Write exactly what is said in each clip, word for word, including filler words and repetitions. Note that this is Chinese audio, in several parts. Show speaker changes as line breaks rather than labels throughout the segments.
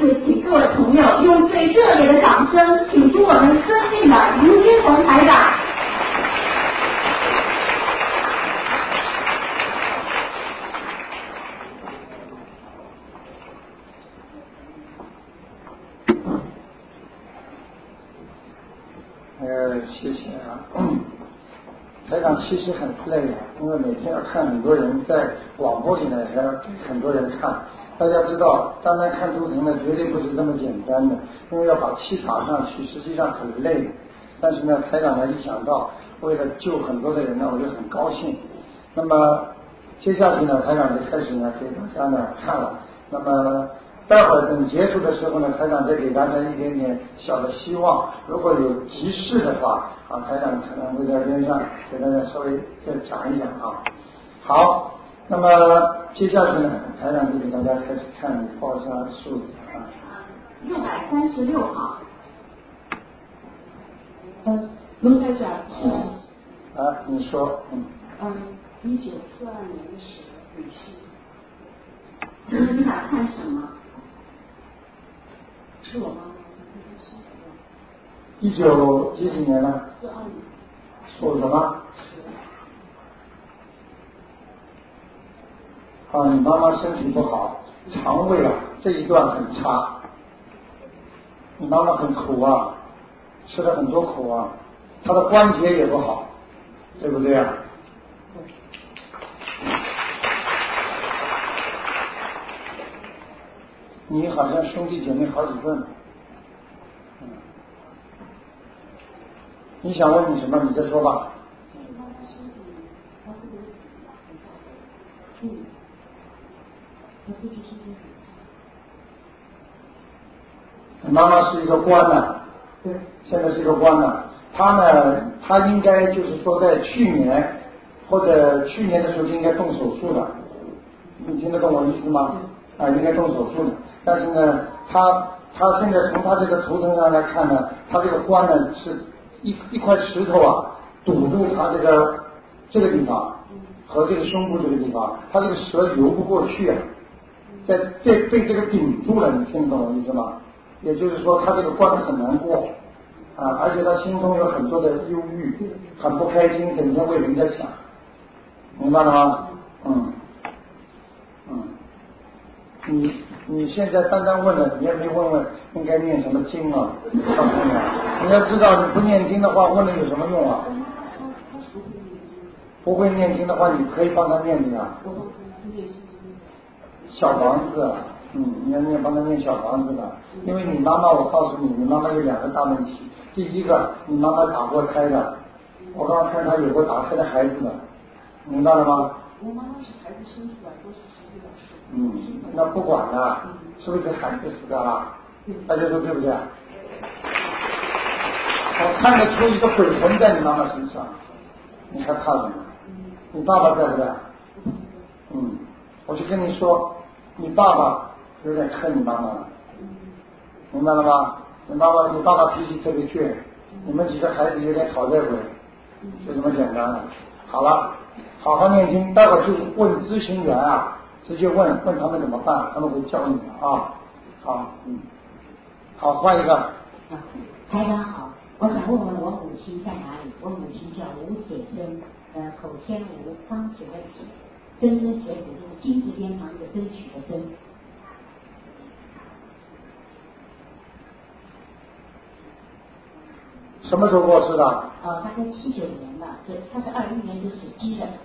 次请各位朋友用最热烈的掌声，请出我们尊敬的卢军红台长。
呃，谢谢啊。台长其实很累啊，因为每天要看很多人，在广播里呢还要给很多人看。大家知道，单单看图腾呢，绝对不是这么简单的，因为要把气打上去，实际上很累。但是呢，台长呢一想到为了救很多的人呢，我就很高兴。那么接下去呢，台长就开始呢给大家呢看了。那么待会儿等结束的时候呢，台长再给大家一点点小的希望。如果有急事的话，啊，台长可能会在边上给大家稍微再讲一讲啊。好，那么接下去呢，台长就给大家开始看报一下数字啊。
六百三十六号。
呃，卢台长是。
啊，你说，嗯。
嗯，一九四二年的时候，女性。
请问你想看什么？
是我妈妈。
一九几几年呢？
四二年。
属什么？啊，你妈妈身体不好，肠胃啊这一段很差。你妈妈很苦啊，吃了很多苦啊，她的关节也不好，对不对啊？你好像兄弟姐妹好几个呢。嗯，你想问你什么？你再说吧。你妈妈是一个官呢，对，现在是一个官呢。她呢，她应该就是说在去年或者去年的时候就应该动手术的。你听得懂我意思吗？啊，应该动手术的。但是呢，她她现在从她这个图腾上来看呢，她这个官呢是一一块石头啊堵住她这个这个地方和这个胸部这个地方，她这个舌游不过去啊，在被被这个顶住了，你听得懂我意思吗？也就是说，她这个关很难过啊，而且她心中有很多的忧郁，很不开心，整天为人家想，明白了吗？嗯嗯，你你现在单单问了，你也没问问应该念什么经啊？告诉你啊，你要知道，你不念经的话，问了有什么用啊？不会念经的话，你可以帮他念的呀。小房子，嗯，你要念帮他念小房子的，因为你妈妈，我告诉你，你妈妈有两个大问题。第一个，你妈妈打过胎的，我刚刚看她有过打胎的孩子的，明白了吗？
我妈妈是孩子生出来都是十几两岁。
嗯，那不管了，是不是孩子死的啊？大家说对不对？我看得出一个鬼魂在你妈妈身上，你还怕什么？你爸爸在不在？嗯，我就跟你说，你爸爸有点恨你妈妈了，明白了吗？你爸爸，你爸爸脾气特别倔，你们几个孩子有点讨债鬼，就这么简单了。好了，好好念经，待会儿就问咨询员啊，直接问问他们怎么办，他们会教你的啊。好，嗯，好，换一个。
啊，台长好，我想问问我母亲在哪里？我母亲叫吴铁珍，呃，口天吴，方铁的铁，真真铁骨就是金字边旁一个争取的争。
什么时候过世的？
呃，大概七九年吧，所以他是二一年是属鸡的。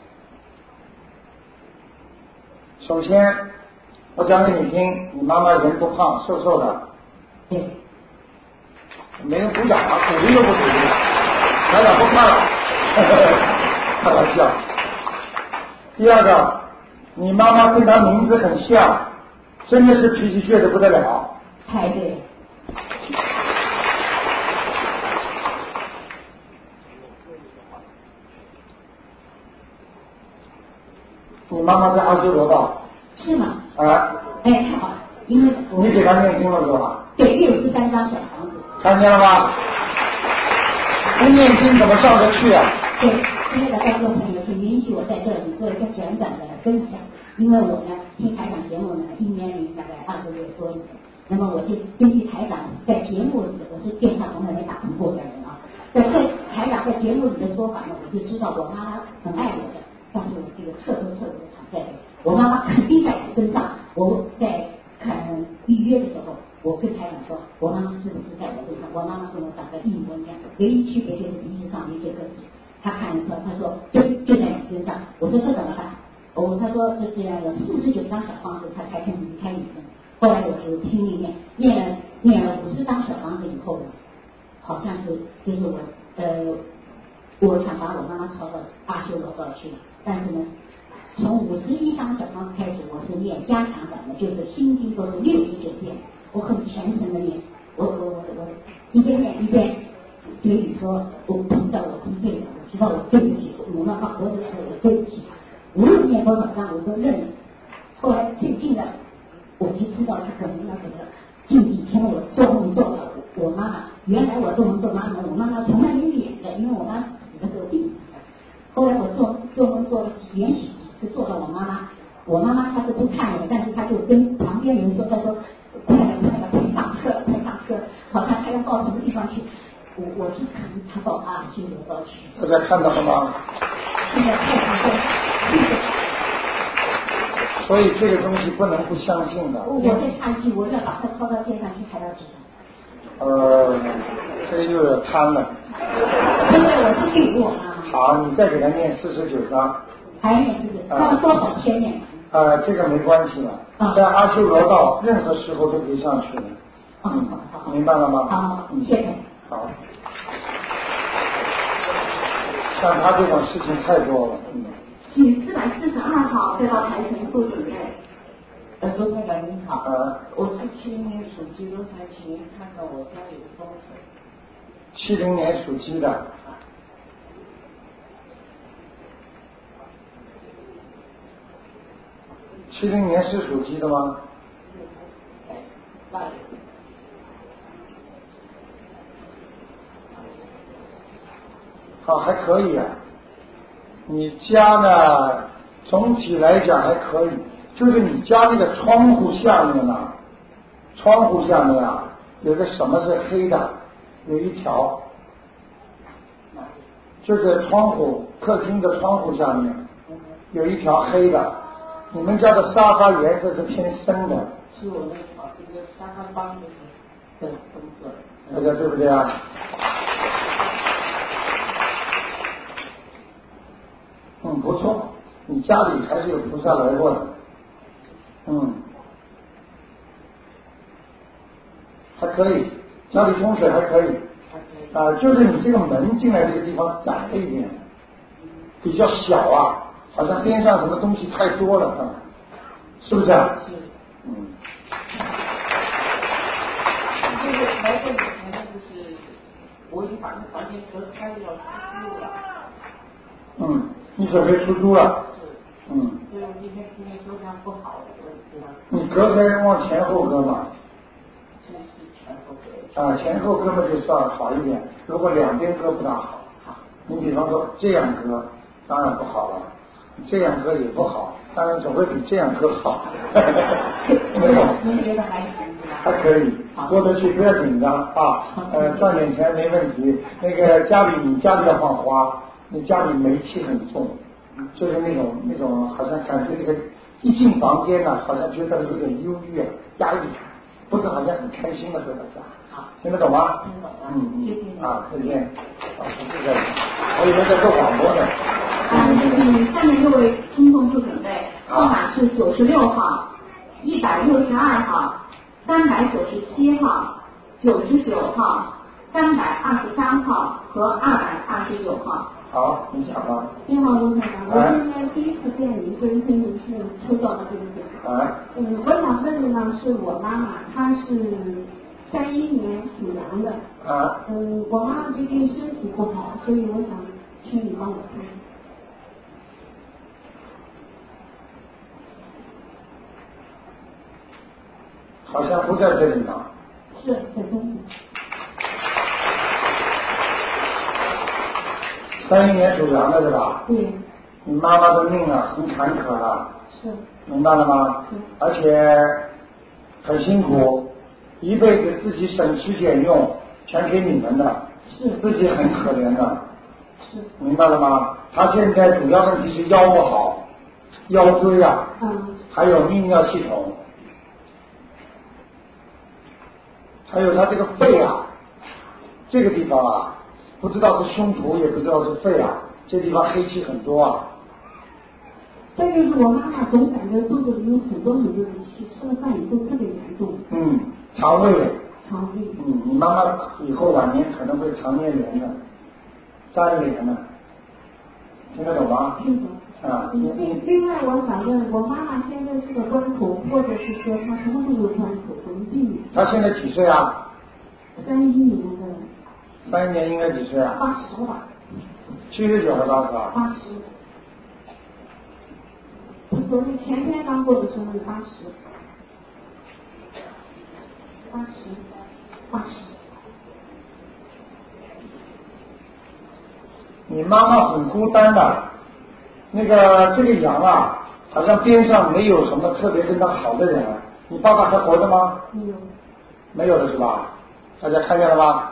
首先，我讲给你听，你妈妈人不胖，瘦瘦的。
对。
没人鼓掌啊，鼓励都不鼓励，台长不看了，开玩笑。第二个，你妈妈跟她名字很像，真的是脾气倔得不得了。
太对了。
你妈妈在阿修罗道。
是吗？
啊。
哎，太好了，因为
你给她念经了是吧？
对，六十三张小房子。
看见了吗？不念经怎么上得去啊？
对，亲爱的观众朋友，请允许我在这里做一个简短的分享，因为我呢听台长节目呢，一年龄大概二个月多一点。 那么我就根据台长在节目里，我是电话从来没打通过的人啊，在在台长在节目里的说法呢，我就知道我妈妈很爱我的，但是我这个彻头彻尾的躺在这里，我妈妈肯定在我身上。我在看预约的时候，我跟台长说，我妈妈是不是在我身上？我妈妈跟我长得一模一样，唯一区别就是鼻子上面这颗痣。他看了说，他说就就在你身上。我说这怎么办？哦，他说这这样有四十九张小房子，他才肯离开你们。后来我就拼命念，念了念了五十张小房子以后呢，好像是就是我呃，我想把我妈妈抄到阿修罗道去了，但是呢，从五十一张小房子开始，我是念加强版的，就是心经都是六十九遍，我很虔诚的念，我我我我一边念一边嘴里说，我菩萨我知罪了，我知道我对不起我妈妈活着时候我对不起她，无论念多少张我都认了。后来最近的。我就知道他可能那个近几天我做梦做到我妈妈，原来我做梦做妈妈，我妈妈从来没演的，因为我妈死的时候病死的。后来我做做梦做了连续几次做到我妈妈，我妈妈她是不看我，但是她就跟旁边人说，她说快了快了，快上车了，快上车了，好像她要到什么地方去。我我就看她到阿修罗道去。
大家看到了吗？
现在太感动了，谢谢。
所以这个东西不能不相信的。
我在叹气，我要把它抄到天上去，还要知道。
呃，这个又有贪了。
因为我是对我妈妈。
好，你再给他念四十九章。
还念四十九，要多少天念？
呃，这个没关系了，
啊、
在阿修罗道任何时候都可以上去的。
嗯，
嗯，
好好
明白了吗？
好，谢谢。
好。像他这种事情太多了，嗯。
请四百四十二号再到台前做准备。
呃，罗台长您好，
呃，
我是七零年属鸡，罗台请您看看我家里的风水。
七零年属鸡的。七零年是属鸡的吗？
那里。
好，还可以啊。你家呢，总体来讲还可以，就是你家那个窗户下面呢，窗户下面啊，有个什么是黑的，有一条，就是窗户客厅的窗户下面有一条黑的。你们家的沙发颜色是偏深的。
是我那条那个沙发帮的是粉红色。
大家对不对啊？嗯，不错，你家里还是有菩萨来过的。嗯，还可以，家里风水还可以。啊、呃，就是你这个门进来这个地方窄了一点，比较小啊，好像边上什么东西太多了，啊、是不是啊？
是。
嗯。
就是来这以前呢，就是我已经把那房间隔开了，要出租了。
嗯，你准备出租了？
是。
嗯。
所以我今天今天收场不好，我知道。
你隔开往前后隔嘛？
这是前后隔。
啊，前后割嘛就算好一点，如果两边割不大好。
好。
你比方说这样割，当然不好了；这样割也不好，当然总会比这样割好。没有。
您觉得还行是吧？
还可以，过得去，不要紧张啊。呃，赚点钱没问题。那个家里，你家里要放花，你家里霉气很重，就是那种那种好像感觉这个一进房间呢、啊，好像觉得有点忧郁啊，压抑感，不是好像很开心的回到家。
好，
听得懂吗？
听懂了。
嗯
谢谢你
啊，再见。啊，不是这样，我以为在做广播呢。
啊，请下面六位听众做准备，号码是九十六号、一百六十二号、三百九十七号、九十九号、三百二十三号和二百二十九号。
好，你讲吧。
你好，卢台长，我今天第一次见您，所以很有幸抽到了这个奖。
哎。
嗯，我想问的呢是我妈妈，她是三一年属羊的。
啊。
嗯，我妈妈最近身体不好，所以我想请你帮我看。
好像不在这里呢。
是在东西。
三一年属羊的是吧？
对。
你妈妈的命啊，很坎坷了。
是。
明白了吗？
是。
而且很辛苦， 一辈子自己省吃俭用，全给你们的，
是
自己很可怜的，
是，
明白了吗？他现在主要问题是腰不好，腰椎啊，
嗯，
还有泌尿系统，还有他这个肺啊，这个地方啊，不知道是胸脯，也不知道是肺啊，这地方黑气很多啊。
再就是我妈妈总感觉肚子里有很多很多的气，吃了饭以后特别严重。
嗯，肠胃。
肠胃。
嗯，你妈妈以后晚年可能会肠粘连的，粘连的，听得懂吗？
听懂。
啊。
另另外，我想问，我妈妈现在是个关口，或者是说她什么都有关口，怎么避免？
她现在几岁啊？
三一年的。
三一年应该几岁啊？
八十吧。
七十九还是八十啊？
八十。昨天前天刚过的生日，八十。八十。八十。
你妈妈很孤单的，那个这个羊啊，好像边上没有什么特别跟她好的人。你爸爸还活着吗？
没有。
没有了是吧？大家看见了吧？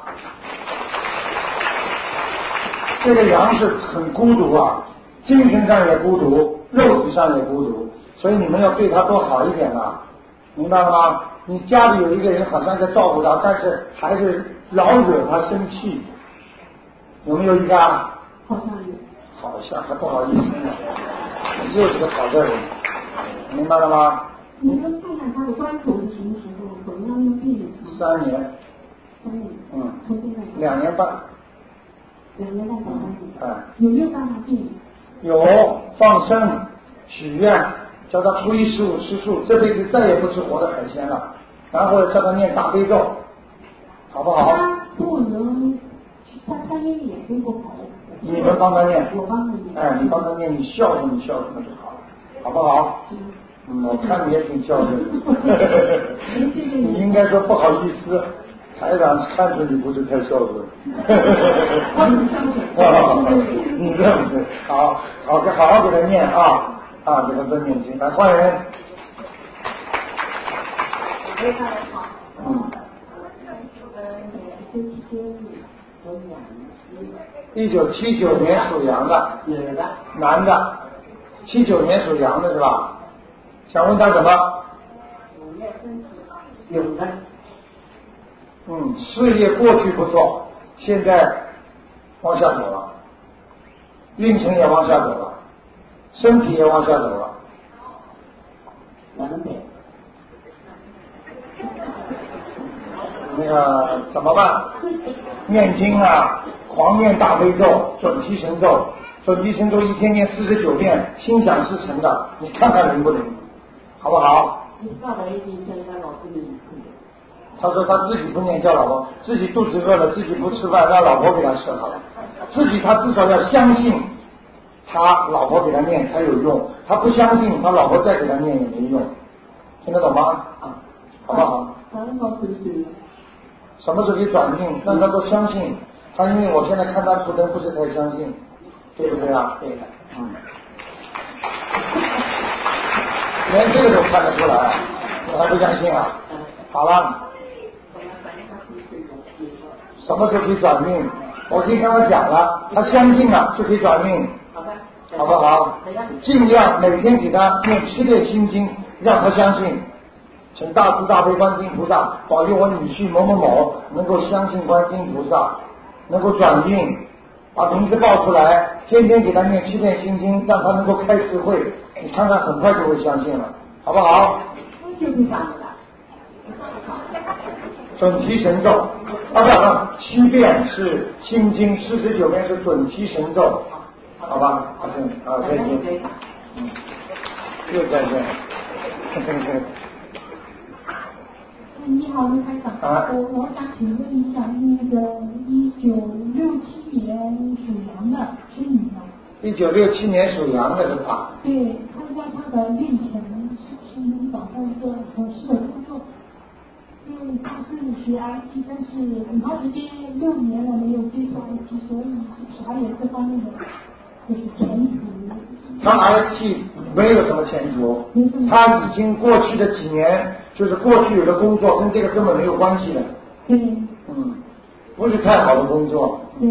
这个羊是很孤独啊，精神上也孤独，肉体上也孤独，所以你们要对他多好一点啊，明白了吗？你家里有一个人好像在照顾他，但是还是老惹他生气，有没有一个啊？
好像有。
好像还不好意思呢，又是个讨债人，明白了吗？
你能看看他的关口是什么时候？怎么样用避免？
三年。
三年。
嗯。
从现在。
两年半。
两年半到三年。
哎。
有没有办法避免？
有，放生、许愿，叫他初一十五吃素，这辈子再也不吃活的海鲜了，然后叫他念大悲咒，好不好？
他不能，他他因为眼睛不好。
你们帮他念。
我帮他念。
哎，你帮他念，你孝顺你孝顺就好了，好不好？嗯，我看你也挺孝顺的。你应该说不好意思，台长看出你不是太孝顺。
我很孝顺。
你这样子，好好给好好给他念啊啊，给他多念经，来换人。
非常好。
嗯。一九七九年属羊的，
女的，
男的，七九年属羊的是吧？想问他什么？
五月身体有的。
嗯，事业过去不错，现在往下走了，运程也往下走了，身体也往下走了。
两倍。
那个怎么办？念经啊，狂念大悲咒、准提神咒，准提神咒一天念四十九遍，心想事成的，你看看灵不灵？好不好？
你告诉一定叫他老公念。
他说他自己不念叫老婆，自己肚子饿了自己不吃饭，让老婆给他吃好了。自己他至少要相信，他老婆给他念才有用，他不相信他老婆再给他念也没用，听得懂吗？啊，好不好？
很好，对对。
什么时候可以转运？让他都相信。他因为我现在看他图腾不是太相信，对不对啊？
对的。
嗯。连这个都看得出来，你还不相信啊？好了。什么时候可以转运？我已经跟他讲了，他相信了就可以转运。
好的。
好不好？尽量每天给他念七遍心经，让他相信。请大慈大悲观世音菩萨保佑我女婿某某某能够相信观世音菩萨，能够转运，把名字报出来，天天给他念七遍心经，让他能够开智慧，你看看很快就会相信了，好不好？
就是这样的。
准提神咒，啊不不，七遍是心经，四十九遍是准提神咒，好吧？好的，好，再见。嗯，又再见。
你好，卢台长。
啊。
我我想请问一下，那个一九六七年属羊的是女的。
一九六七年属羊的是吧？
对，看一下她的运程是不是能找到一个合适的工作。因为她是学 I T， 但是很长时间六年了没有接触 I T， 所以是不是还有这方面的就是前途？
他 I T 没有什么前途，他已经过去的几年就是过去有的工作跟这个根本没有关系的。
对。
嗯，不是太好的工作。
对。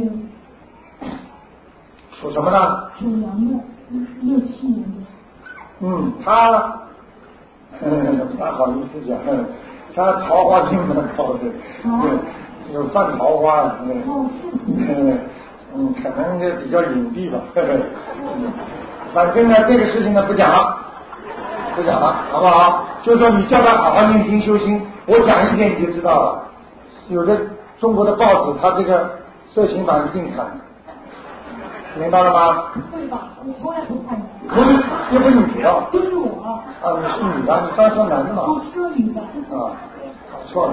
属什么呢？
属羊的，六七年的。
嗯，他，呵呵他好意思讲，他桃花运蛮高的，嗯，有犯桃花的，嗯，嗯，嗯，可能就比较隐蔽吧，呵呵。反正呢，这个事情呢不讲了，不讲了，好不好？就是说你叫他好好念经修心，我讲一遍你就知道了。有的中国的报纸，他这个色情版一定看。明白了吗？
对吧？我从来不看。
不是，又不是你哦。
都是我。
啊，你是女的，你刚才说男的嘛？
我是女的。
啊，搞错了。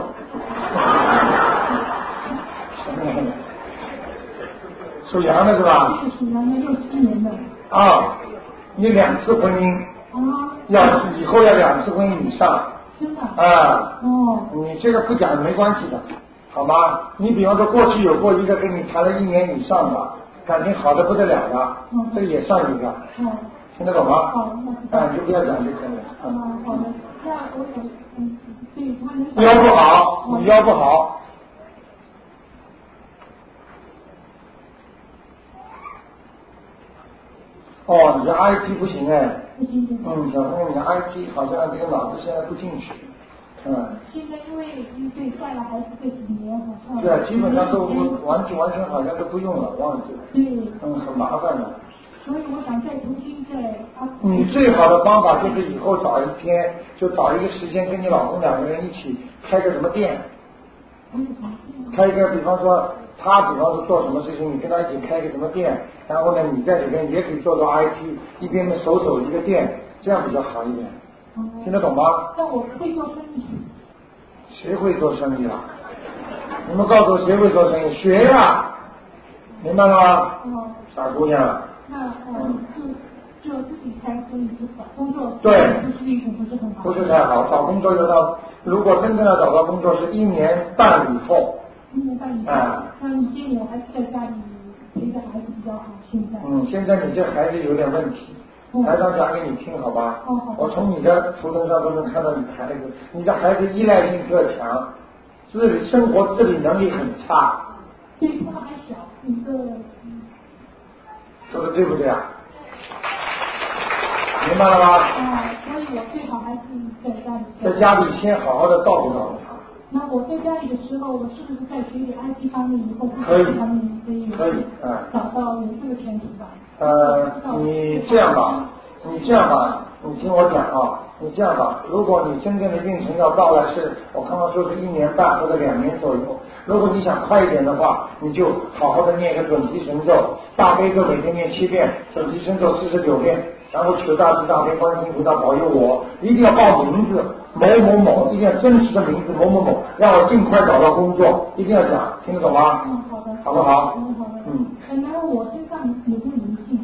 属羊的是吧？
是属羊的，六七年的。
啊，你两次婚姻。
啊。
要以后要两次婚姻以上。
真的。
啊。
哦。
你这个不讲没关系的，好吗？你比方说过去有过一个跟你谈了一年以上的。感情好的不得了的，嗯、这个也算一个，
嗯、
听得懂吗？
好，
那啊，你就不要讲就可以了。
嗯，好的。那我想，嗯，对他能。
腰不好，你腰不好。哦，你的 I T 不行哎。
不行不行。
嗯，小朋友，你的 I T 好像这个脑子现在不进去。嗯。
现在因为对带了孩子这几年好像。
对啊，基本上都完全完全好像都不用了，忘记了。
对。
嗯，很麻烦的。
所以我想再重新再。
你最好的方法就是以后找一天，就找一个时间，跟你老公两个人一起开个什么店。开一个，比方说他，比方说做什么事情，你跟他一起开个什么店，然后呢，你在里面也可以做做 I T， 一边呢手走一个店，这样比较好一点。听得懂吗？
那我会做生意。
谁会做生意啊？你们告诉我谁会做生意？学呀、啊，明白了吗？
哦。
傻姑娘。
那嗯，就就自己开生意，就找工作。
对。
不是运程不是很好。
不是太好，找工作要到，如果真正要找到工作是一年半以后。
一年半以后。啊。那你建议我还是在家里陪着孩子比较好，现在。嗯，
现在你这孩子有点问题。台长讲给你听好吧？
哦好。
我从你的图腾上都能看到你的孩子，你的孩子依赖性特强，自理生活自理能力很差。
对，他还小，一个。
说的对不对啊？明白了吗？
啊，所以我最好还是在家里。
在家里先好好的照顾照顾他。
那我在家里的时候，我是不是在学点 I T 方面以后，
可以，
方面可以，
可以，嗯，
找到有这个前提吧？
呃，你这样吧，你这样吧，你听我讲啊，你这样吧，如果你真正的运程要到来是，我刚刚说是一年半或者两年左右，如果你想快一点的话，你就好好的念一个准提神咒，大悲咒每天念七遍，准提神咒四十九遍，然后求大慈大悲观世音菩萨保佑我，一定要报名字某某某，一定要真实的名字某某某，让我尽快找到工作，一定要讲，听得懂吗？
嗯，好的。
好不好？
嗯，好的。
嗯。
然后我身上有没有灵性？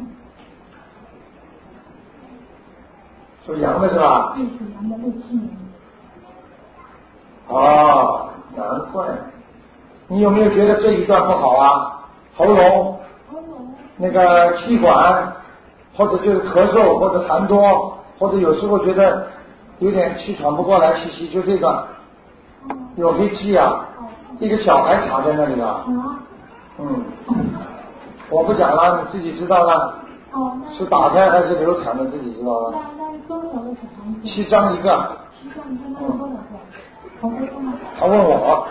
属羊的是吧？
对，属羊的，六七年。
哦，难怪。你有没有觉得这一段不好啊？喉咙，
喉咙，
那个气管，或者就是咳嗽，或者痰多，或者有时候觉得有点气喘不过来，气息就这个，有黑气啊，一个小孩卡在那里啊。嗯，我不讲了，你自己知道了。
哦，
是打胎还是流产的，自己知道了。
那那多少个小孩子？
七张一个。
七张一个，那有多少个？好多个吗？
他问我，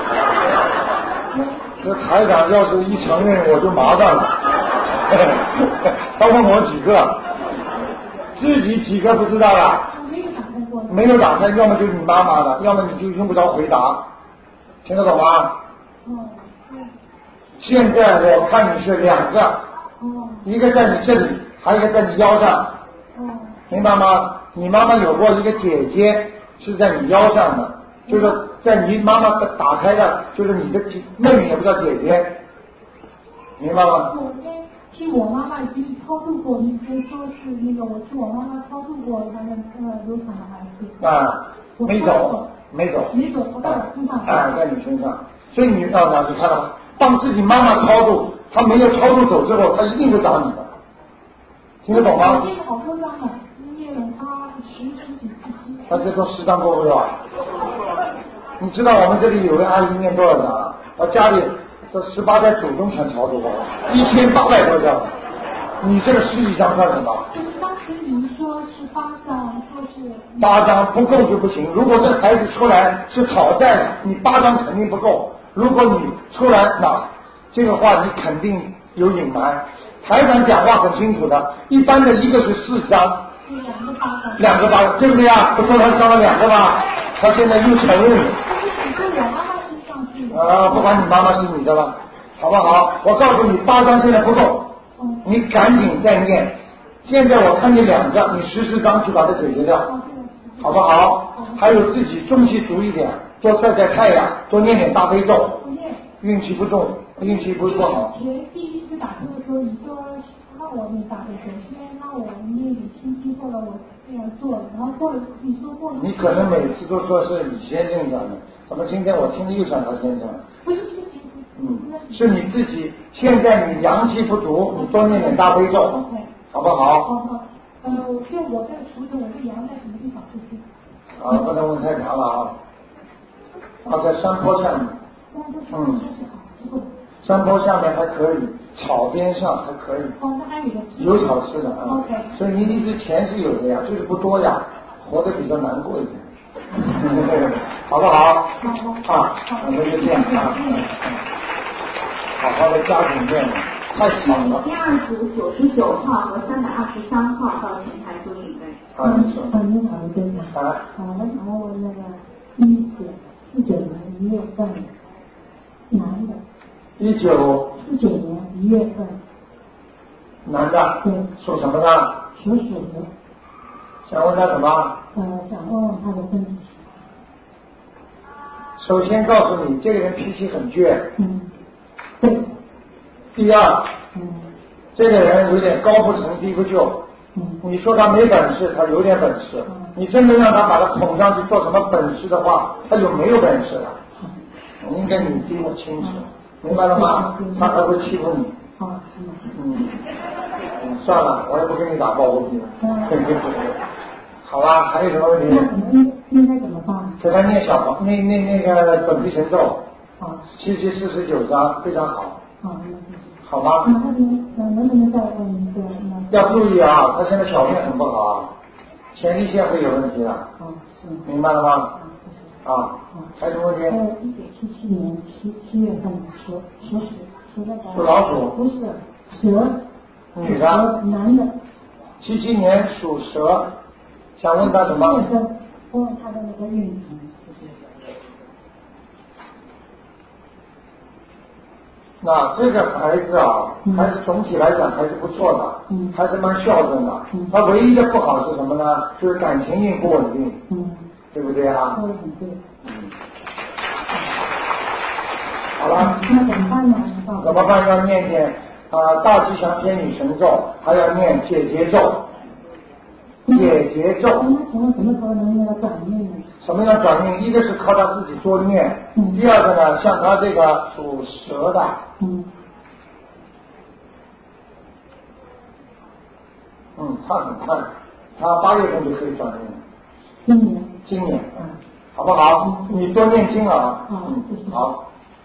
这台长要是一承认我就麻烦了。他问我几个，自己几个不知道了。
没有打开过。
没有打开，要么就是你妈妈的，要么你就用不着回答，听得懂吗？
哦。
现在我看你是两个。
哦。
一个在你这里，还有一个在你腰上。
哦。
明白吗？你妈妈有过一个姐姐是在你腰上的，就是在你妈妈打开的，就是你的妹妹也不叫姐姐，明白吗？
我跟听我妈妈已经超度过，你先说是那个我替我妈妈超度过她的呃流产的孩子。
啊，没走，没走，
没走，我在我身上。
啊，在你身上，所以你要哪你看到，当自己妈妈超度，她没有超度走之后，她一定会找你的，听得懂吗？
我念了好多张了，念了她十十几次。
他这都十张够不够啊？ 你知道我们这里有位阿姨念多少张啊？我家里这十八代祖宗全超度过，一千八百多张。你这个十几张算什么？
就是当时你说是八张，说是
八张不够就不行。如果这个孩子出来是讨债的，你八张肯定不够。如果你出来那这个话你肯定有隐瞒。台长讲话很清楚的，一般的一个是四张，
两个八张，
两个八张，对不对啊？不说他烧了两个吗？他现在又承认了。
就是我妈妈身上是
啊，不管你妈妈是你的了，好不好？我告诉你，八张现在不够。你赶紧再念，现在我看你两个，你十四张去把它解决掉，好不好？还有自己中气足一点，多晒晒太阳，多念点大悲咒。运气不重，运气不不好。
前第一次打通的时候，你说让我念大悲咒，现在让我念点心经，后来我这样做了，然后过了你说过了。
你可能每次都说是李先生讲的，怎么今天我听又像他先生？
不是不是。
嗯，是你自己。现在你阳气不足，你多念点大悲咒，
OK，
好不好？
好好。呃，就我这个图腾，我是阳在什么地方？就是。
啊，不能问太长了啊。啊，在山坡下面。嗯。山坡下面还可以，草边上还可以。
哦，那还有个。
有草吃的啊。
OK。
所以你一直钱是有的呀，就是不多呀，活得比较难过一点。好不好？
好。
啊，我们就这样啊。好好的家庭念，太爽了。
第二组九十九号和三百二十三号到前台做准备。
啊，你说。
啊，你好，队长。
啊。
啊，我想问问那个一九四九年一月份男的。
一九。
四九年一月份。
男的。
对。
属什么的？
属鼠的。
想问他什么？
呃，想问问他的身体。
首先告诉你，这个人脾气很倔。
嗯。对。
第二，
嗯，
这个人有点高不成低不就。
嗯。
你说他没本事，他有点本事。
嗯。
你真的让他把他捧上去做什么本事的话，他就没有本事了。嗯。应该你比我清楚，嗯、明白了吗？他还会欺负你。
哦，是吗？
嗯。嗯，算了，我也不跟你打抱不平。
嗯。
好吧，还有什么问题？
那怎么应应该怎么办？
给他念小房，那那那个本地神咒。
好。
七七四十九章，非常好。
好，那谢谢。
好吗？
那那边呃能不能再问一个？
要注意啊，他现在小便很不好啊，前列腺会有问题的。
哦，是。
明白了吗？
啊，谢谢。
啊。还有什么问题？
呃，一九七七年七七月份属属鼠属那个。
属老鼠。
不是蛇。
女的。
男的。
七七年属蛇，想问他什么？
问问他的那个运程，就是。
那这个孩子啊，
嗯、
还是总体来讲还是不错的，
嗯、
还是蛮孝顺的。
嗯、
他唯一的不好是什么呢？就是感情运不稳定，
嗯、
对不对啊？
说的很对。
嗯。好了。
那怎么办呢？
怎么办？要念念啊、呃、大吉祥天女神咒，还要念解结咒。解结咒。
那请问什么时候能那个转运呢？
什么样转运？一个是靠他自己多念，
嗯、
第二个呢，像他这个属蛇的，
嗯，
嗯，他很快，他八月份就可以转运了。
今年。
今年，
嗯，
好不好？
嗯、
你多念经啊。
嗯，谢谢。
好。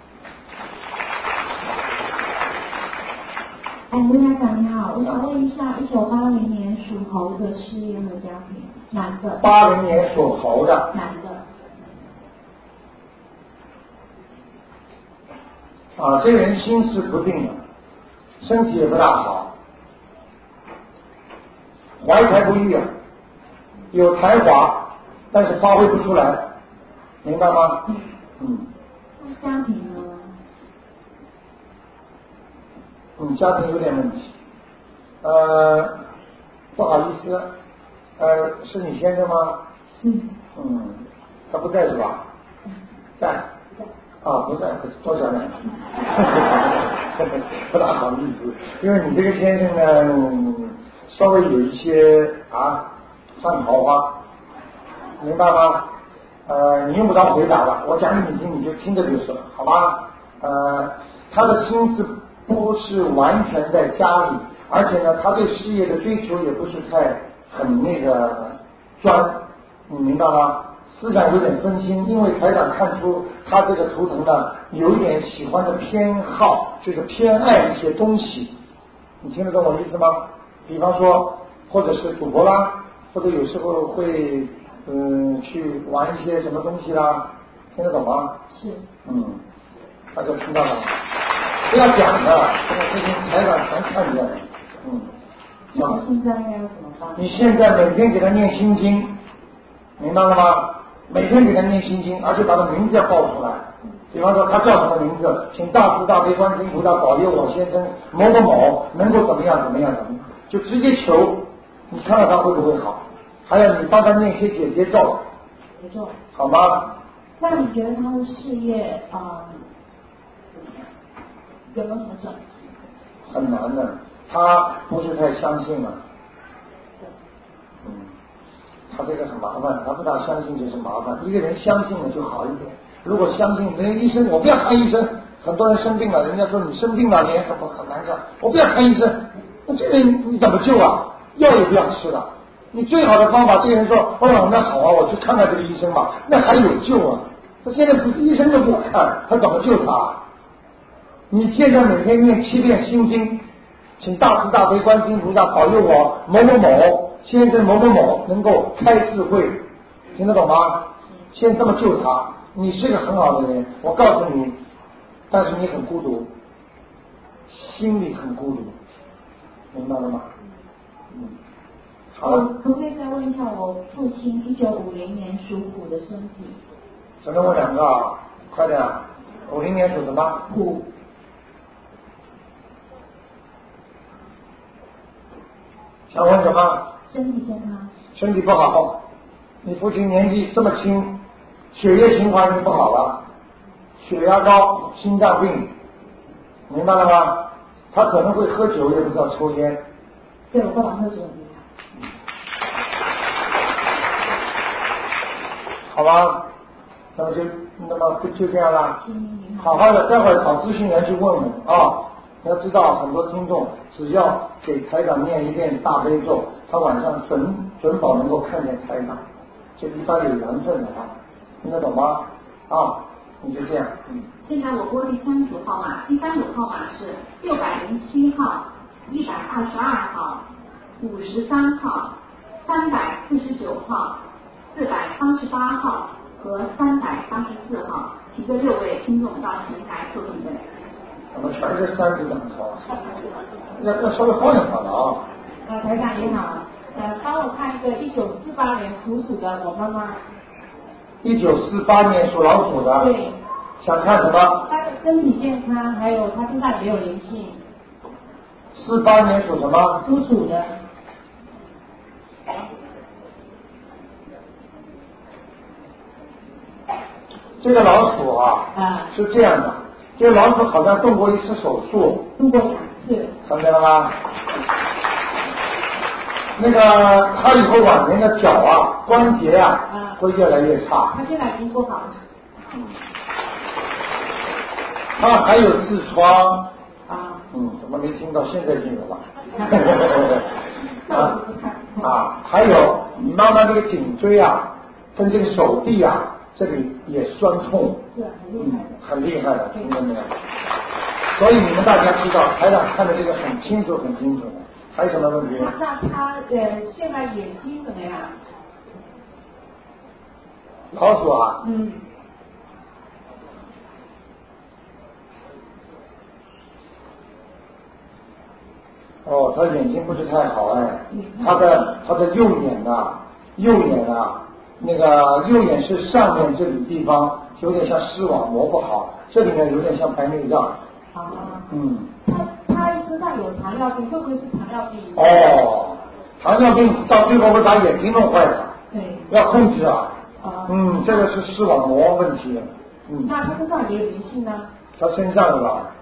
哎，卢台长你好，我想问一下，一九八零年属猴的事业和家庭，男的。
八零年属猴的。
男的。
啊，这个人心思不定的，身体也不大好，怀才不遇啊，有才华，但是发挥不出来，明白吗？
嗯。
嗯。
那家庭呢？
嗯，家庭有点问题，呃，不好意思，呃，是你先生吗？
是。
嗯，他不在是吧？在。啊，不在，多讲两句，不大好意思，因为你这个先生呢，稍微有一些啊，犯桃花，明白吗？呃，你用不着回答了，我讲给你听，你就听着就是了，好吧？呃，他的心思不是完全在家里，而且呢，他对事业的追求也不是太很那个专，你明白吗？ 思想有点分心，因为台长看出他这个图腾呢有一点喜欢的偏好，就是偏爱一些东西，你听得懂我意思吗？比方说或者是赌博啦，或者有时候会嗯去玩一些什么东西啦，听得懂吗？
是。
嗯，大家听到了吗？不要讲的，这个事情台长全看见了。嗯。
那我现在应该要怎么办？
你现在每天给他念心经，明白了吗？每天给他念心经，而且把他名字要报出来。比方说他叫什么名字，请大慈大悲观世音菩萨保佑我先生某某某能够怎么样怎么样怎么样，就直接求，你看看他会不会好？还有你帮他念些解结咒，
结咒，
好吗？
那你觉得他的事业啊、呃、有没有什么转机？
很难的，他不是太相信了。嗯，他这个很麻烦，他不大相信就是麻烦。一个人相信了就好一点，如果相信，人家医生我不要看医生，很多人生病了，人家说你生病了脸很很难看，我不要看医生，那这个人你怎么救啊？药也不要吃了，你最好的方法，这个人说哦那好啊，我去看看这个医生吧，那还有救啊。他现在医生都不看，他怎么救他？你现在每天念七遍心经，请大慈大悲观世音菩萨保佑我某某某先生某某某能够开智慧，听得懂吗？先这么救他。你是个很好的人，我告诉你，但是你很孤独，心里很孤独，明白了吗？嗯，好了。
可不可以再问一下我父亲一九五零年属虎的身体？
只能问两个啊，快点！五零年属什么？
虎。
想问什么？
身体健康。
身体不好，你父亲年纪这么轻，血液循环已经不好了，血压高，心脏病，明白了吗？他可能会喝酒，也不知道抽烟。
对，我爸爸喝酒很厉害。
好吧，那么就那么就这样了。好好的，待会儿找咨询员去问问啊。要知道，很多听众只要给台长念一遍大悲咒，他晚上准准保能够看见台长，就一般有缘分的啊，听得懂吗？啊，你就这样。嗯。
现在我拨第三组号码，第三组号码是六百零七号、一百二十二号、五十三号、三百四十九号、四百八十八号和三百八十四号，请这六位听众到前台做准备。
怎么全是三字当头？要要稍微放一放的啊。
呃，台长你好，呃，帮我看一个一九四八年属鼠的我妈妈。
一九四八年属老鼠的。
对。
想看什么？
她的身体健康，还有她身上有没有灵性？
四八年属什么？
属鼠的。
这个老鼠啊，
啊
是这样的。这个老鼠好像动过一次手术，
动过两次，
看见了吗？那个他以后晚年的脚啊、关节啊，
啊
会越来越差。
他现在已经不好了。
他还有痔疮。
啊。
嗯，怎么没听到？现在听有了。啊啊，还有你妈妈这个颈椎啊，跟这个手臂啊，这里也酸痛。
是很厉害的。
很厉害的，听见没有？所以你们大家知道，台长看的这个很清楚，很清楚的。还有什么问题？
那他呃，现在眼睛怎么样？
老鼠啊？
嗯。
哦，他眼睛不是太好哎，他的他的右眼啊，右眼啊，那个右眼是上面这里地方有点像视网膜不好，这里面有点像白内障。
啊。
嗯。
他他身上有糖尿病，会不会是糖尿病？
哦，糖尿病到最后会把眼睛弄坏的。
对。
要控制啊。
啊。
嗯，这个是视网膜问题。嗯。
那他身上也有灵性呢？
他身上有了。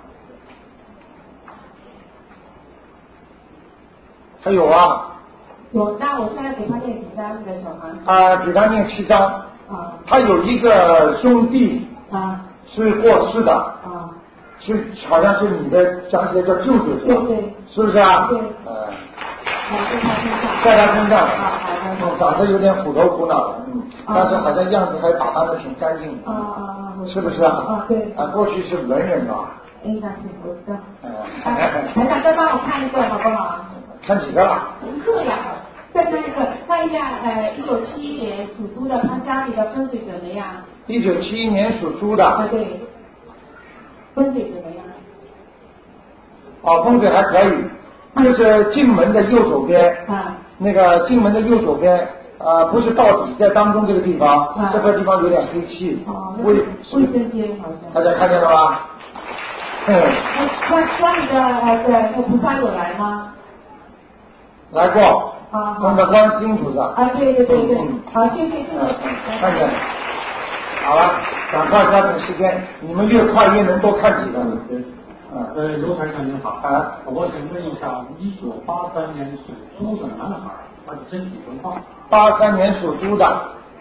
还有啊。
有，那我现在给他念几张那个小房子？
啊，给他念七张。
啊。他
有一个兄弟。
啊。
是过世的。
啊。
是好像是你的讲起来叫舅舅是吧？
对对。
是不是啊？
对。
嗯。
在他身上。
在他身上。
啊，好的。
长得有点虎头虎脑的，嗯，但是好像样子还打扮的挺干净的，
啊啊啊！
是不是啊？
啊，对。
啊，过去是文人吧？
应该是我知道。
哎，
台长再帮我看一个好不好？
看几个了？
一个呀，再看一个，看一下呃，一九七一年属猪的，他家里的风水怎么样？
一九七一年属猪的。
啊，对。风水怎么样？
哦，风水还可以，就是进门的右手边，
啊，
那个进门的右手边，呃，不是到底，在当中这个地方，
啊、
这个地方有点黑气。
哦，
卫
卫生间好像。
大家看见了吗？嗯。
那家里的呃的菩萨有来吗？
来过。
啊。
我们的观世音菩萨。
啊，对对对对。
嗯、
好，谢谢谢谢。
嗯、看见。好了，赶快抓紧时间，你们越快越能多看几个。
对。呃，刘台长您好，
啊，
我想问一下，一九八三年属猪的男孩，他的身体情况。
八三年属猪的。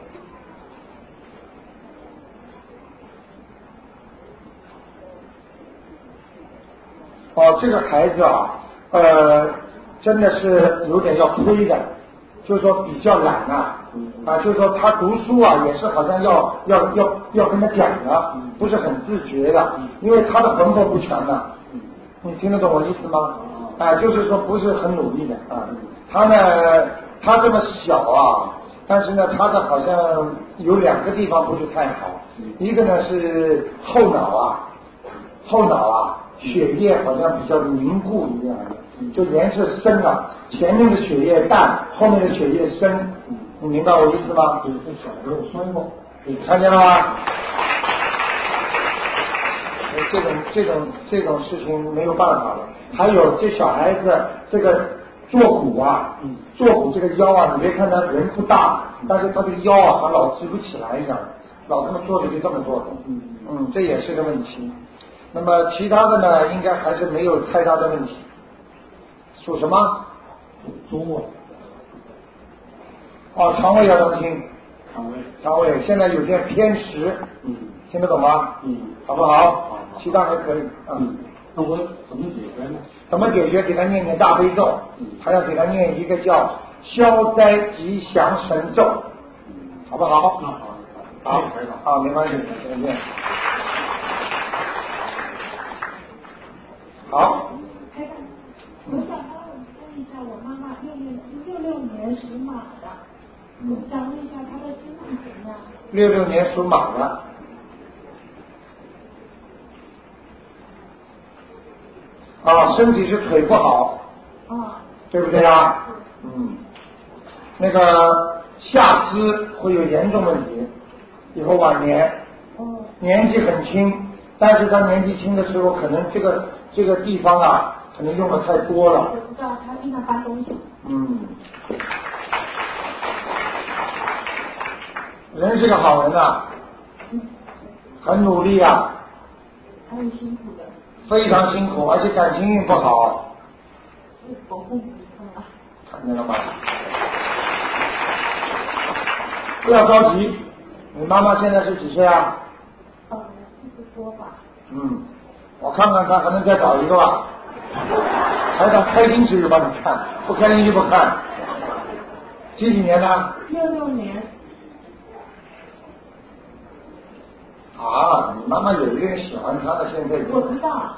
哦，这个孩子啊，呃，真的是有点要推的，就是说比较懒啊，啊，就是说他读书啊，也是好像要要要要跟他讲的，不是很自觉的，因为他的魂魄不全的，你听得懂我意思吗？啊，就是说不是很努力的啊，他呢，他这么小啊，但是呢，他的好像有两个地方不是太好，一个呢是后脑啊，后脑啊。血液好像比较凝固一样的，就颜色深了，前面的血液淡，后面的血液深，你明白我意思吗？
对，这小时候摔过，
你看见了吗？这种这种这种事情没有办法了。还有这小孩子这个坐骨啊，坐骨这个腰啊，你别看他人不大，但是他这个腰啊，他老直不起来一样，老这么坐着就这么坐着，嗯嗯，这也是个问题。那么其他的呢，应该还是没有太大的问题。属什么？
属猪啊。
哦，肠胃要当心。
肠胃。
肠胃现在有点偏食。
嗯。
听得懂吗？
嗯。
好不好？好。其他还可以。
嗯。那我怎么解决呢？
怎么解决？给他念念大悲咒，嗯、还要给他念一个叫消灾吉祥神咒，嗯、好不好？
那好。
好。好，没关系，再见。好。
台长，我想帮我问一下我妈妈六六六六年属马的，嗯，想问一下她的身体怎么样？
六六年属马的。啊，身体是腿不好。
啊。
对不对啊？嗯。那个下肢会有严重问题，以后晚年。
哦。年
纪很轻，但是他年纪轻的时候，可能这个。这个地方啊，可能用的太多了。
我知道，他经常搬东西。
嗯。人是个好人啊，
嗯、
很努力啊。
很辛苦的。
非常辛苦，而且感情运不好。
是我父母啊。
看见了吗？不要着急，你妈妈现在是几岁啊？
呃，四十多吧。
嗯。我看看他还能再找一个吧，台长开心时就帮你看，不开心就不看。几几年呢？
六六年。
啊，你妈妈有一个人喜欢他的，现在。
我知道。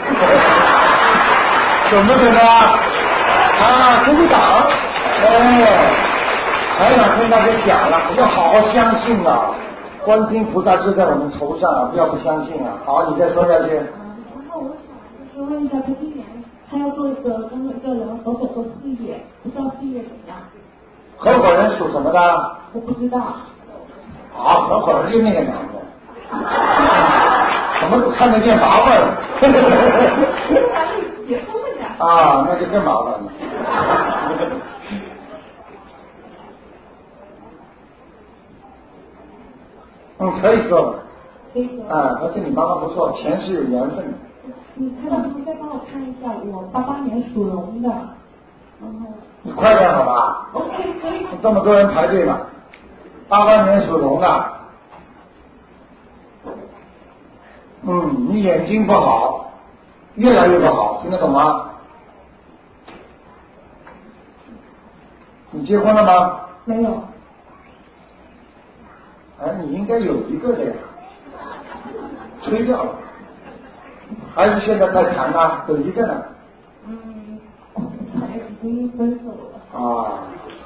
准不准啊？啊，鼓鼓掌！哎，台长跟大家讲了，要好好相信啊，观世音菩萨就在我们头上啊，不要不相信啊。好，你再说下去。
那我想就是问一下，他今年他要做一个跟一个人合伙做事业，不知道事业怎么样？
合伙人属什么的？
我不知道。
啊，合伙人就那个男的，怎么都看得见麻烦了？
结婚了呀？
啊，那就更麻烦了。嗯，可以做的。
可以做。
啊，他跟你妈妈不错，前世有缘分的。
你看到你再帮我看一下，我八八年属龙的，然后。
你快点好吧。
OK 可以。
这么多人排队了，八八年属龙的。嗯，你眼睛不好，越来越不好，听得懂吗？你结婚了吗？
没有。
哎，你应该有一个的呀，吹掉了，还是现在在谈呢？有一个呢。
嗯，还已经分手了。
啊。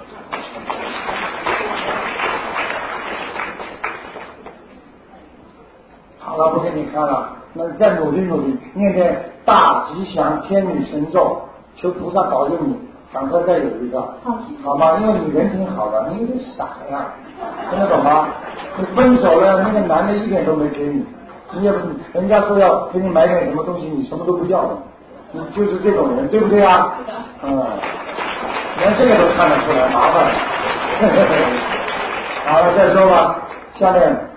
好了，不给你看了，那再努力努力，念念大吉祥天女神咒，求菩萨保佑你，赶快再有一个，
好，
好吗？因为你人挺好的，你有点傻呀，听得懂吗？你分手了，那个男的一点都没给你，你也不，人家说要给你买点什么东西，你什么都不要了，你就是这种人，对不对啊？嗯，连这个都看得出来，麻烦了。好了，再说吧，下面。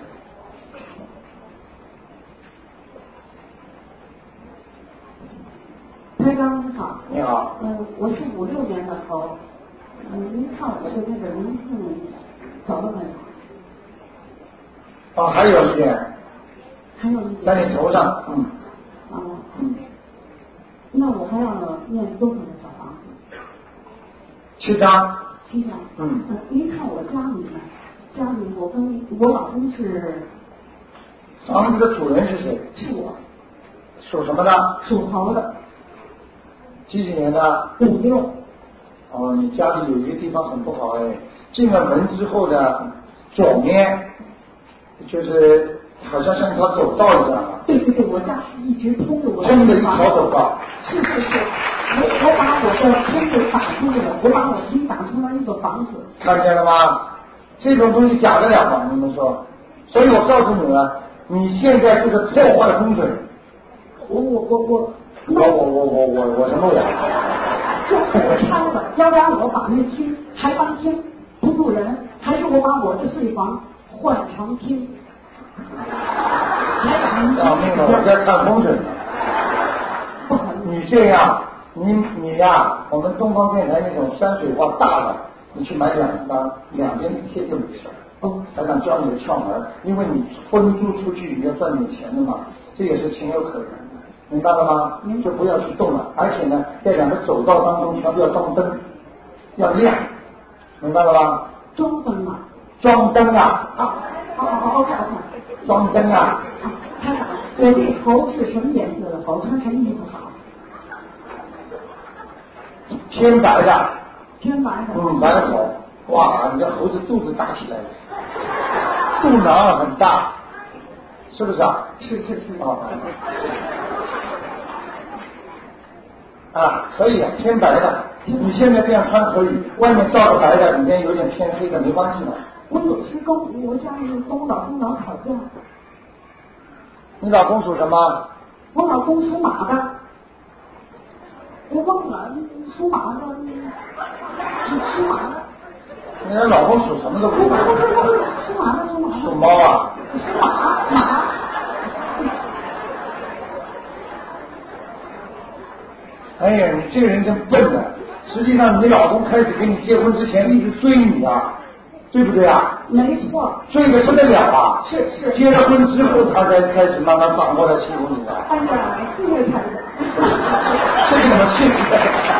台长你好。
你好。
嗯、呃，我是五六年的猴，嗯、呃，您看我的那个灵性走了没有？
哦，还有一点。
还有一点。
在你头上，嗯。
哦。
嗯。
那我还要念多少的小房子？
七张。
七张。
嗯。
呃，您看我家里面，家里我跟我老公是。
房子的主人是谁？
是我。
属什么的？
属猴的。
几几年的？
五六。
哦，你家里有一个地方很不好哎，进了门之后的左面，就是好像像一条走道一样的。
对对对，我家是一直通着我。
通的一条走道。
是是是，我我把我的厅给打出去了，我把我厅打成了一个房子。
看见了吗？这种东西假得了吗？你们说？所以我告诉你了，你现在这个破坏风水。
我我我我。
我我我我我我什么我？
就是我拆了，要不然我把那厅还当厅不住人，还是我把我的睡房换成厅？
要命了！我在看风水呢。你这样，你你呀、啊，我们东方电台那种山水画大的，你去买两张，两边一贴就没事。哦，还想教你的窍门，因为你分租出去你要赚点钱的嘛，这也是情有可原。明白了吗？就不要去动了，而且呢，在两个走道当中全部要装灯，要亮，明白了吗？
装灯啊！
装灯啊！
啊，好好好，我看我看。
装灯啊！
啊，台长，我这猴是什么颜色的猴？穿什么衣服好？
天白的。
天白的。
嗯，白的猴。哇，你这猴子肚子大起来了，肚囊很大。是不是啊？
是是是。
啊，啊，可以啊，偏白的。你现在这样穿可以，外面罩着白的，里面有点偏黑的，没关系的。
我有时跟我家人跟我老公老吵架。
你老公属什么？
我老公属马的。我忘了，属马的，属马的。
你的老公属什么都不知道。
不是不是，属马的属马的。
属猫啊。
属马马。
哎呀，你这个人真笨啊！实际上，你老公开始跟你结婚之前一直追你啊，对不对啊？
没错。
追得不得了啊！
是是。
结了婚之后，他才开始慢慢反过来欺负你的。
哎呀，谢谢台长。
这个怎么谢谢？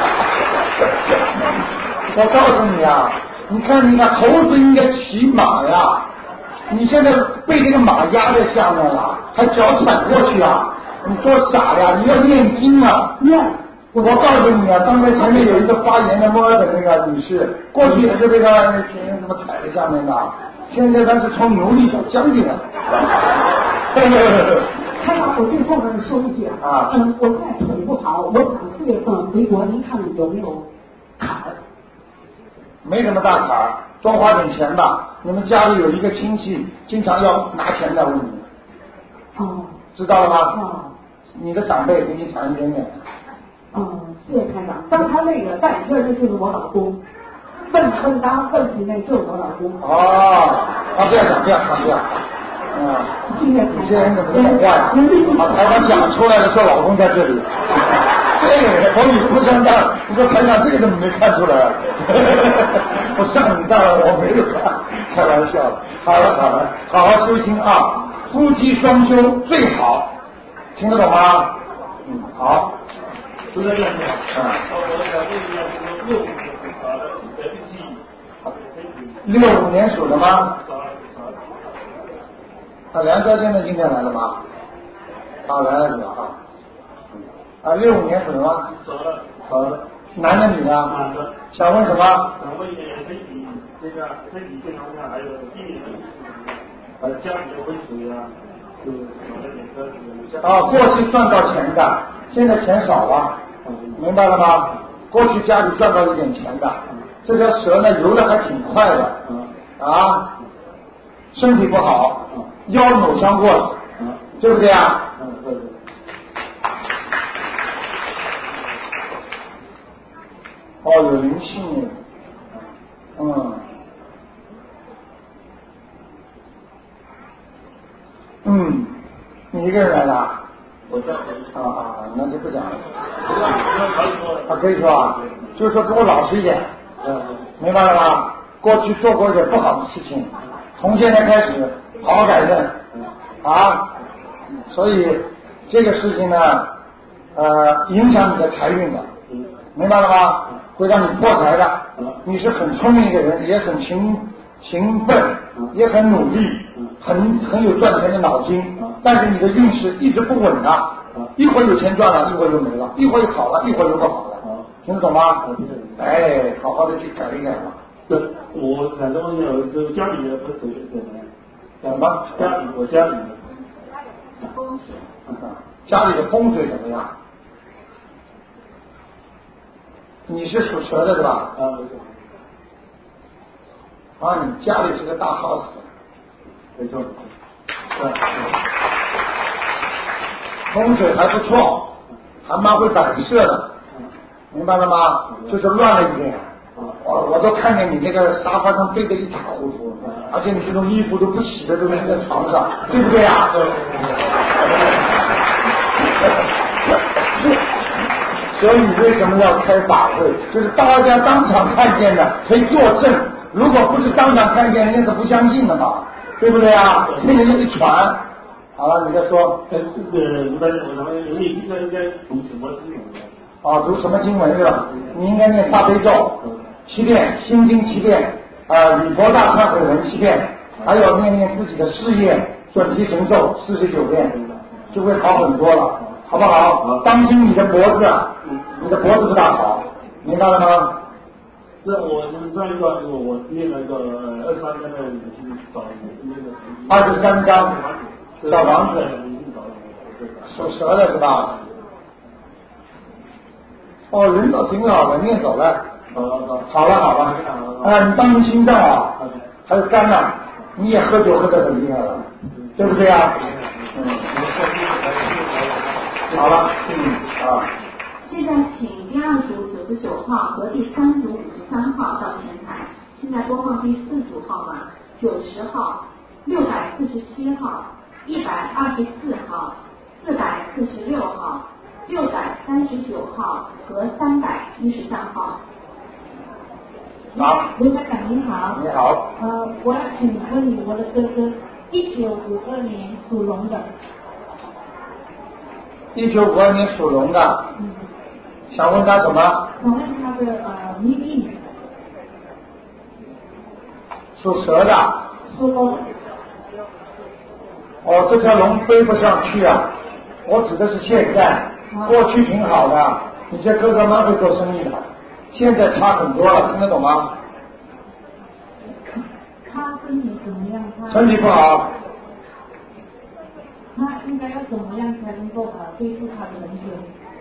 我告诉你啊，你看你看猴子应该骑马呀，你现在被这个马压在下面了，还脚踩过去啊！你多傻呀！你要念经啊！
念。
我告诉你啊，刚才前面有一个发言的摩尔的那个女士，过去也是这个前怎么踩在下面的，现在她是从牛力小将军了。
台长，我最后呢说一句啊，嗯，我现在腿不好，我想四月份回国，您看有没有坎儿？
没什么大坎儿，多花点钱吧。你们家里有一个亲戚经常要拿钱的，问你。
哦。
知道了吗？
哦。
你的长辈给你传一点点。
哦，谢谢台长。刚才那个在你这儿的就是我老公，问问答问题那就是我老公。
哦，啊，不要讲，不要讲，不要讲。啊，你这人怎么这么坏啊？把台长讲出来的说老公在这里，这个我语不相当。你说台长这个怎么没看出来啊？我上你当了，我没有看，开玩笑的。好了好了，好好修心啊，夫妻双修最好，听得懂吗？嗯，好。
就在这样啊，我想问一下，这个肉是啥的？来不及，好，谢谢。
六五年属的吗？啊，梁霄现在今天来了吗？啊，来了是吧？啊，啊，六五年属的吗？
熟了。
熟了。男的女的？
男的。
想问什么？
想问一点身体这个身体健康上还有地理问题，呃，家里的风水啊，就少了点个。
啊，过去赚到钱的，现在钱少了，明白了吗？过去家里赚到一点钱的，这条蛇呢游的还挺快的，啊，身体不好，腰扭伤过了，对不对啊？
嗯，对对。
哦，有灵性，嗯，嗯，你一个人来的？
我在
啊啊，那就不讲了。啊，可以说啊，就是说跟我老实一点，嗯，明白了吗？过去做过一些不好的事情，从现在开始好好改正，啊，所以这个事情呢，呃，影响你的财运的，明白了吗？会让你破财的。你是很聪明一个人，也很勤勤奋，也很努力，很很有赚钱的脑筋，但是你的运势一直不稳啊，一会儿有钱赚了，一会儿又没了，一会儿又好了，一会儿又不好了，听得懂吗？哎，好好的去改一改吧。
对，我想问一下，就家里的风水是怎么样？
什么？
家里，我家里的
风水。
家里的风水怎么样？你是属蛇的对吧？
啊，没错。
啊，你家里是个大 house。
没错。
对。风水还不错，还蛮会摆设的，明白了吗？就是乱了一点。我我都看见你那个沙发上堆得一塌糊涂，而且你这种衣服都不洗的都扔在床上，对不对啊？所以你为什么要开法会？就是大家当场看见的可以作证，如果不是当场看见，人家是不相信的嘛，对不对啊？听人家一传，好了，你再说。
呃，这个我我咱们有你现在应该读什么经文？
啊，读什么经文是吧？你应该念大悲咒七遍，心经七遍，啊，礼佛大忏悔文七遍，还有念念自己的事业准提神咒四十九遍，就会好很多了，好不好？当心你的脖子，你的脖子不大好，明白了吗？
那我上一个我我念了一个二十三章的，去找那个
二十三章小房子，属蛇的是吧？哦，人倒挺好的，念走了。好了好了好了，啊，你当心心脏啊，还有肝呐，你也喝酒喝得很厉害了，对不对啊？嗯，好了，嗯啊。
现在请第二组九十九号和第三组五十三号到前台。现在播放第四组号码九十号、六百四十七号、一百二十四号、四百四十六号、六百三十九号和三百一十三号。
好，
卢台长你好。
你好。
呃，我要请问你，我的哥哥，一九五二年属龙的。
一九五二年属龙的。嗯。想问他什么？
想问他的呃迷病。
属蛇的。
属龙。
哦，这条龙飞不上去啊！我指的是现在，过去挺好的，你这哥哥蛮会做生意的，现在差很多了，听得懂吗？
他身体怎么样？他
身体不好。
他应该要怎么样才能够呃恢复他的人生？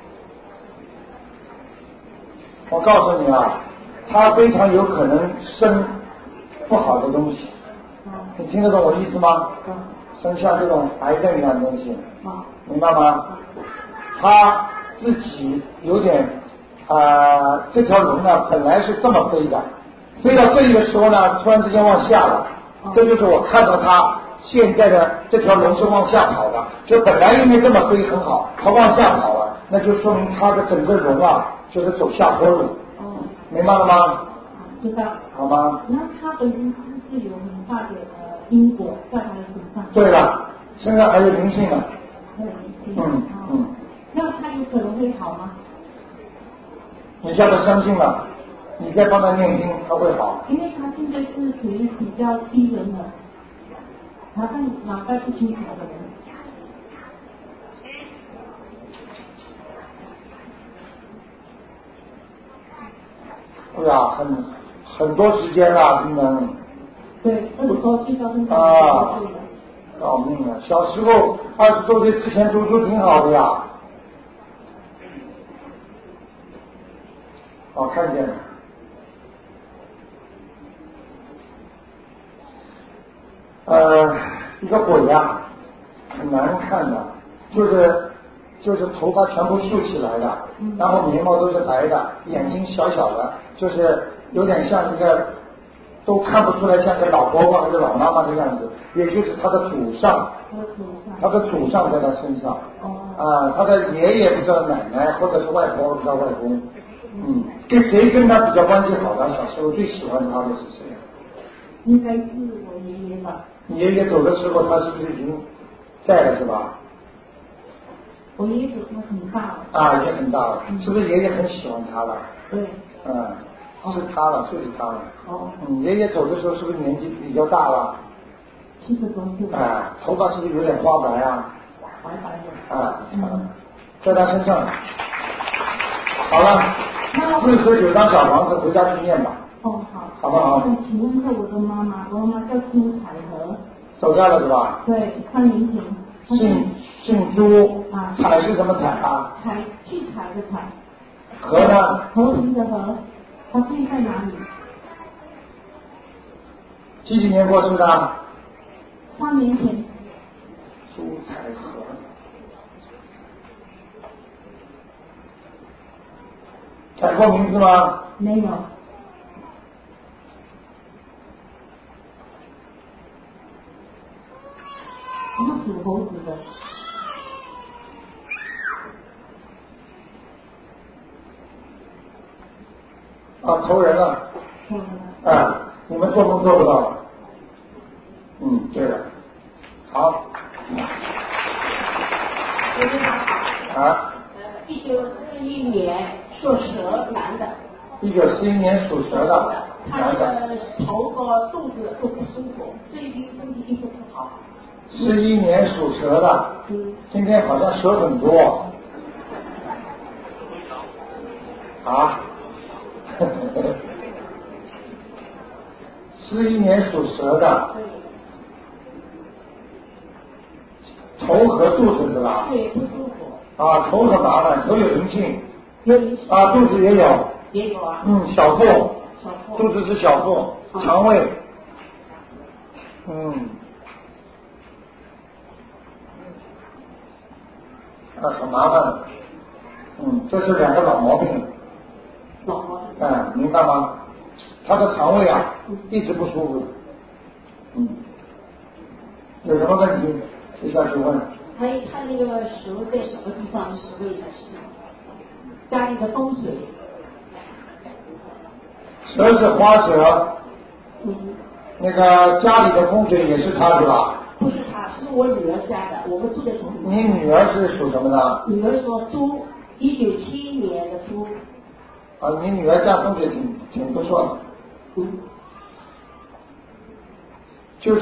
我告诉你啊，他非常有可能生不好的东西，你听得懂我意思吗？生像这种癌症一样的东西，明白吗？他自己有点啊、呃，这条龙呢本来是这么飞的，飞到这里的时候呢，突然之间往下了，这就是我看到他现在的这条龙是往下跑的，就本来因为这么飞很好，它往下跑了，那就说明它的整个龙啊就是走下坡路，
哦，
明白了吗？
知道。
好吧。
那他本身是有很大的呃因果在他的身上。
对了，身上还有灵性呢。
还有灵性。
嗯嗯。
那他有可能会好吗？
你叫他相信了， 你再帮他念经，他会好。
因为他现在是属于比较低人的，他看脑袋不清楚的人。
哎呀，很很多时间了，真的。
对，二十多岁到现在。
啊，要命啊！小时候二十多岁之前读书挺好的呀。哦，看见了。呃，一个鬼呀，很难看的，就是就是头发全部竖起来的，然后眉毛都是白的，眼睛小小的，就是有点像一个，都看不出来像个老伯伯或者老妈妈的样子，也就是他的祖上，他的祖上在他身上，啊，他的爷爷不知道奶奶，或者是外婆不知道外公，嗯，跟谁跟他比较关系好的？小时候最喜欢他的是谁？
应该是我爷爷吧。
你爷爷走的时候，他是不是已经在了，是吧？
我爷爷走他很大了。
啊，已经很大了，嗯、是不是爷爷很喜欢他了？
对。
嗯，是他了，就是他了。
哦。
嗯，爷爷走的时候是不是年纪比较大了？
七十多岁。
哎，头发是不是有点花白啊？
白白的。
啊，嗯，在他身上。好了，四十九张小房子回家去念吧。
哦，好。
好不好？
请问一下我的妈妈，我妈妈叫朱彩和。
走掉了是吧？
对，三年前。
姓姓朱，啊，彩是什么彩啊？
彩，器彩的彩。
和呢？
和平的和，他现在哪里？
几几年过世的？
三年前。
朱彩和。改过名字吗？
没有。他属猴子的。
啊，投人了。
投人
了。啊，你们做梦做不到。嗯，对了。好。
师傅好。
啊。
呃，一九四一年属蛇男的。
一九四一年属蛇的。
他那个头和肚子都不舒服，最近身体一直不好。
四一年属蛇的。嗯。今天好像蛇很多。啊。四一年属蛇的。头和肚子是吧？
对，不舒服。
啊，头很麻烦，头有灵性。
有灵性。
啊，肚子也有。
也有啊。
嗯，小腹。
小腹。
肚子是小腹，肠胃。嗯。啊，很麻烦的。嗯，这是两个老毛病。
老毛病。
嗯，明白吗？他的肠胃啊，一直不舒服。嗯。有什么问题？接下去问。
还有他那个蛇在什么地方是为了是家里的风水。
蛇是花蛇。
嗯。
那个家里的风水也是他是吧？
不是他，是我女儿家的，我们住在同一。
你女儿是属什么的？
女儿说猪，一九七一年的猪。
啊，你女儿家风水挺挺不错的。
嗯。
就是。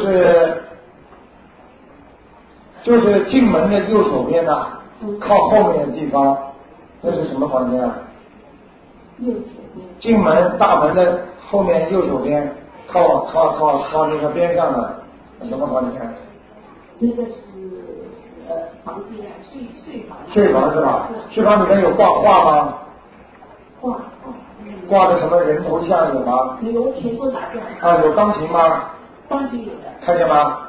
就是进门的右手边的、啊，嗯、靠后面的地方，那是什么房间啊？
右手边。
进门大门的后面右手边，靠靠靠靠那个边上的什么房间？
那个是呃房间，睡睡房。
睡房是吧？睡房里面有挂画吗？
挂挂。
挂的什么人头像有吗？
有，全部拿掉。
啊，有钢琴吗？
钢琴有的。
看见吗？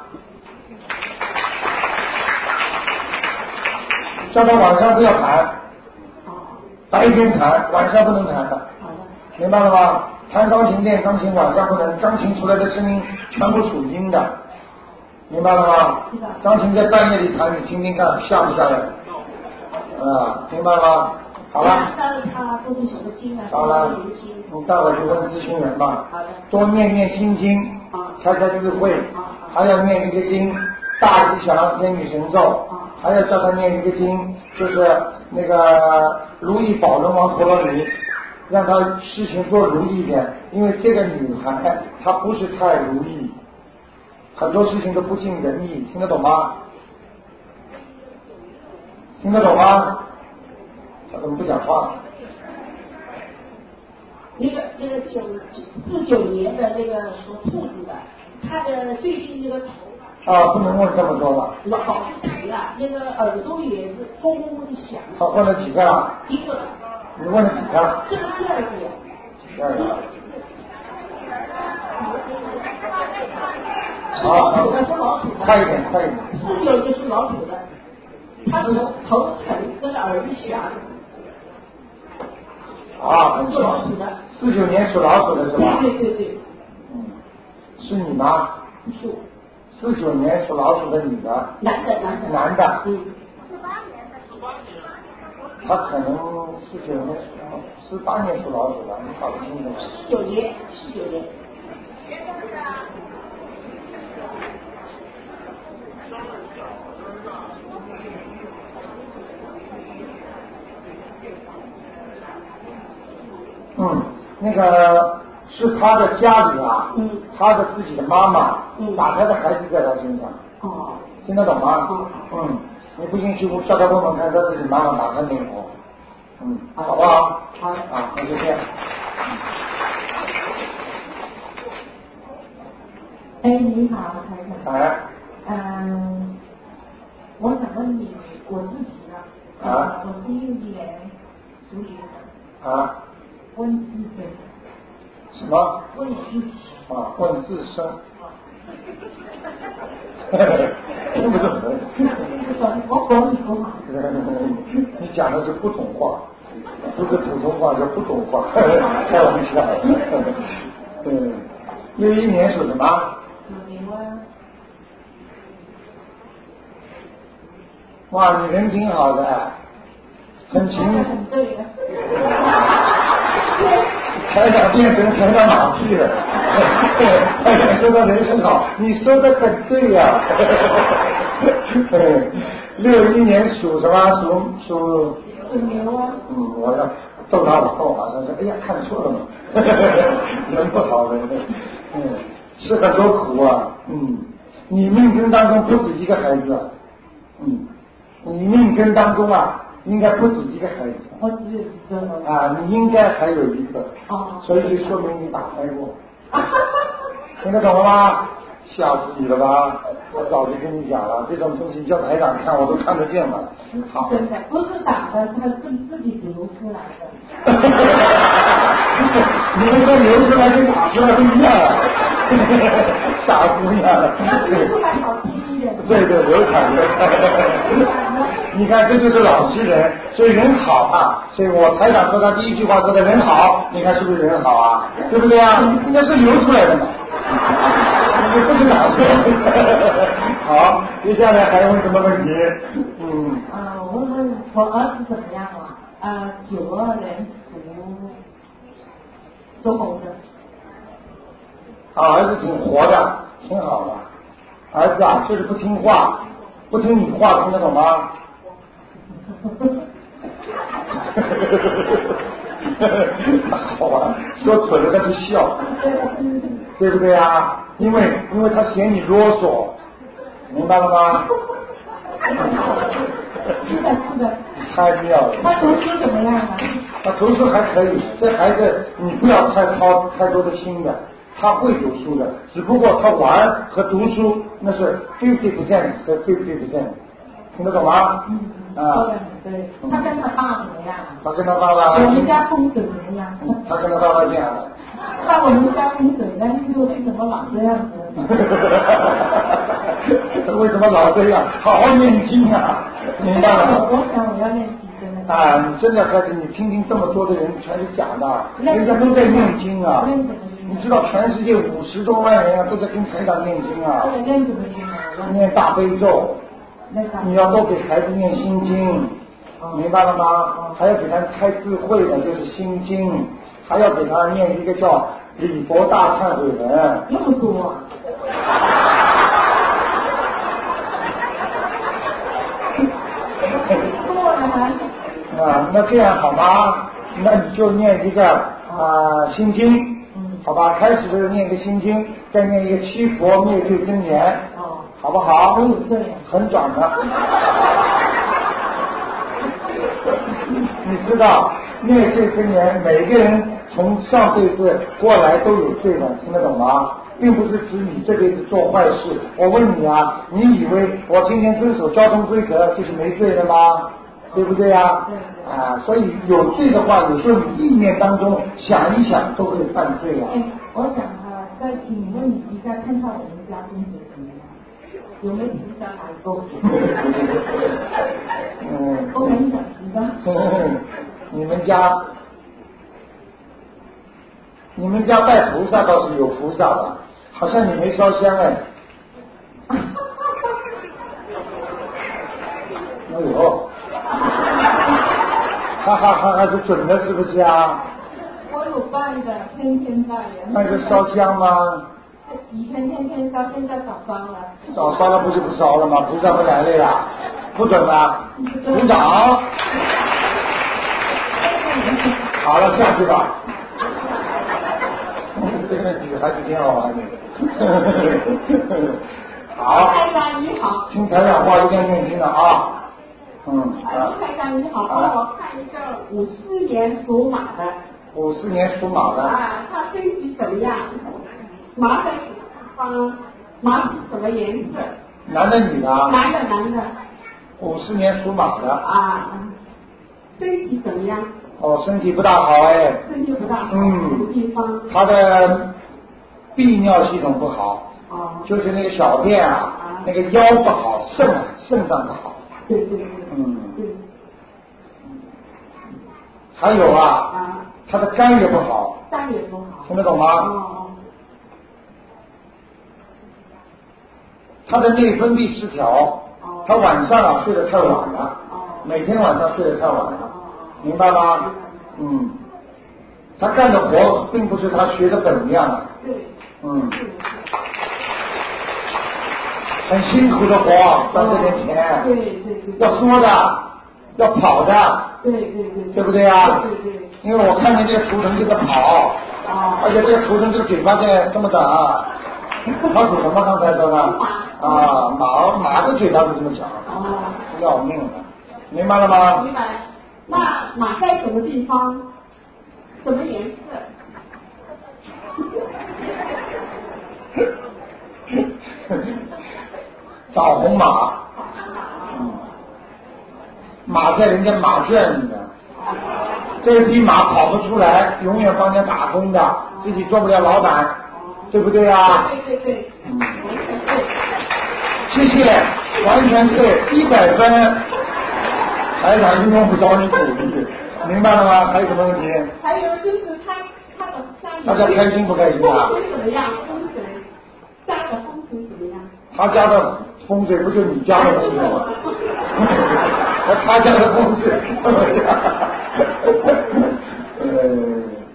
叫他晚上不要弹，白天弹，晚上不能弹的，明白了吗？弹钢琴练钢琴，晚上不能，钢琴出来的声音全部属阴的，明白了吗？钢琴在半夜里弹，你听听看，吓不吓人？啊，明白吗？好了。好了，你待会儿去问咨询人吧。多念念心经，开开智慧，还要念一个经，大吉祥天女神咒。还要叫他念一个经，就是那个如意宝轮王陀罗尼， 让她事情多如意一点，因为这个女孩她不是太如意，很多事情都不尽人意，听得懂吗？听得懂吗？她怎么不讲话？
那个那个九四九年的那个属兔子的，他的最近那个头
啊，不能问这么多了。
老老是提了，那个耳朵也是轰轰轰的响。
他问了几个了？
一个。
你问了几个？
这是第二个呀。
第二个。好，
属老土的，属老土的。
快一点，快一点。
四九就是老土的，他头头疼跟耳朵响。
啊，
属老土的。
四九年属老鼠的是吧？
对对对对。
嗯，是你吗？
是。
四九年属老鼠的女的。
男的，男的。
男的。
嗯。
四八年的。四八年。
他可能四九年属四八年属老鼠的，你搞不清楚吗？
四九年，四九年。
嗯，那个是他的家里啊，
嗯，
他的自己的妈妈，
嗯，
打胎的孩子在他身上，
哦，
听得懂吗？
嗯，
嗯，你不信去叫他问问看他自己妈妈打胎没有，嗯，好不好？
好，
啊，那就这样。
哎，你好，台长。
哎。
嗯，我想问你，我自己呢？
啊。
我是六一年属牛的。
啊。
问自身。
什么？
问自己。
啊，问自身。听不懂的。
我国语不好。
你讲的是不懂话，不是普通话，叫不懂话，开玩笑。嗯，六一年属什么？
属牛啊。
哇，你人挺好的，很勤。
很对的。
台长变成台长马屁了，台长说的人很好，你说的很对呀、啊。六一年属什么？属属
属牛啊。
嗯，我要逗他往后啊，他说哎呀看错了嘛，人不好人，嗯，吃很多苦啊，嗯，你命根当中不止一个孩子，嗯，你命根当中啊应该不止一个孩子。
我只有一个
啊，你应该还有一个，
哦，
所以就说明你打胎过，听得懂了吗？吓死你了吧！我早就跟你讲了，这种东西叫台长看我都看得见嘛。好，
真的不是打的，它是自己流出来的。
你们说流出来跟打出来不一样啊，傻姑娘。
那流出来好听一点。
对对，流产流产。你看，这就是老实人，所以人好啊。所以我台长说他第一句话说的人好，你看是不是人好啊？对不对啊？那是流出来的嘛。你不是打出来的。好，接下来还有什么问题？嗯。
啊，我问问我儿子怎么样啊？呃，九二年属属猴的。
啊，儿子挺活的，挺好的。儿子啊，就是不听话，不听你话，听得懂吗？好吧，说蠢了他就笑，对不对啊？因为因为他嫌你啰嗦，明白了吗？
是的，是的。
太妙了。
他读书怎么样啊？
他读书还可以，这孩子你不要太操太多的心的，他会读书的，只不过他玩和读书那是 fifty percent 和 fifty percent， 听得懂吗？
嗯，
啊，
说的很对。他跟他爸怎么样啊？
他跟他爸爸。
我们家风水怎么样？
他跟他爸爸这样的。
那我们家风水呢？就为什么老这样子？
为什么老这样？好好念经啊，明白了吗？
我想我要念经真的。
啊，你真的开始，你听听这么多的人全是假的，人家都在念经啊。你知道全世界五十多万人啊都在跟台长念经啊。
念什么经啊？
念大悲咒。你要多给孩子念心经，明白了吗？还要给他开智慧的，就是心经，还要给他念一个叫礼佛大忏悔文。
那么多。
啊，那这样好吗？ 那你就念一个啊、呃、心经，好吧？开始的时候念一个心经，再念一个七佛灭罪真言，好不好？
我有这样，
很短的。你知道灭罪真言，每个人从上辈子过来都有罪的，听得懂吗？并不是指你这辈子做坏事。我问你啊，你以为我今天遵守交通规则就是没罪了吗？对不对呀？啊，所以有罪的话，有时候你意念当中想一想都会犯罪啊。
哎，我想啊，再请你问你一下，看到我们家风水怎么样？有没有菩萨来过？
嗯，
我很想知道。
你们家，你们家拜菩萨倒是有菩萨的，好像你没烧香哎。哎呦，哈哈哈哈，是准的，是不是啊？
我有拜的，天天拜的。
那是烧香吗？
以前天天烧，现在早烧了。
早烧了不就不烧了吗？菩萨不来了呀？不准了，鼓掌。好了，下去吧。这个女孩子挺好玩的。好。
台长你好。
听台长话一定要念经的啊。嗯。
啊。台长你好，帮我看一个五四年属马的。
五四年属马的。
啊，他身体怎么样？马的方，马是什么颜色？
男的女的？
男的男的。
五四年属马的。
啊。身体怎么样？
哦，身体不大好哎。
身体不大好。
嗯。
什么地方？
他的泌尿系统不好。
哦。
就是那个小便啊，啊那个腰不好，肾啊，肾脏不好。
对对对。
嗯。
对。
还有啊。
啊。
他的肝也不好。
肝也不好。
听得懂吗？
哦。
他的内分泌失调，他晚上啊睡得太晚了，每天晚上睡得太晚了，明白吗？嗯，他干的活并不是他学的本样啊，嗯，很辛苦的活，赚这点钱，
对对对，
要说的，要跑的，
对对对，
对不对啊？
对对，
因为我看见这个图腾就在跑，而且这个图腾这个嘴巴在这么长。他属什么？刚才说的啊，马马的嘴巴是这么讲，哦，要命了，明白了吗？
明白。那马在什么地方？什么颜色？
枣红马。嗯。马在人家马圈里面，这匹马跑不出来，永远帮人家打工的，自己做不了老板。对不对啊？
对对对，嗯，完全对。
谢谢，完全对，一百分。台长用不着你鼓励，明白了吗？还有什么问题？
还有就是他他的家里。
大家开心不开心啊？
风水怎么样？风水家的风水怎么样？
他家的风水不就你家的风水吗？他家的风水怎么样？呃。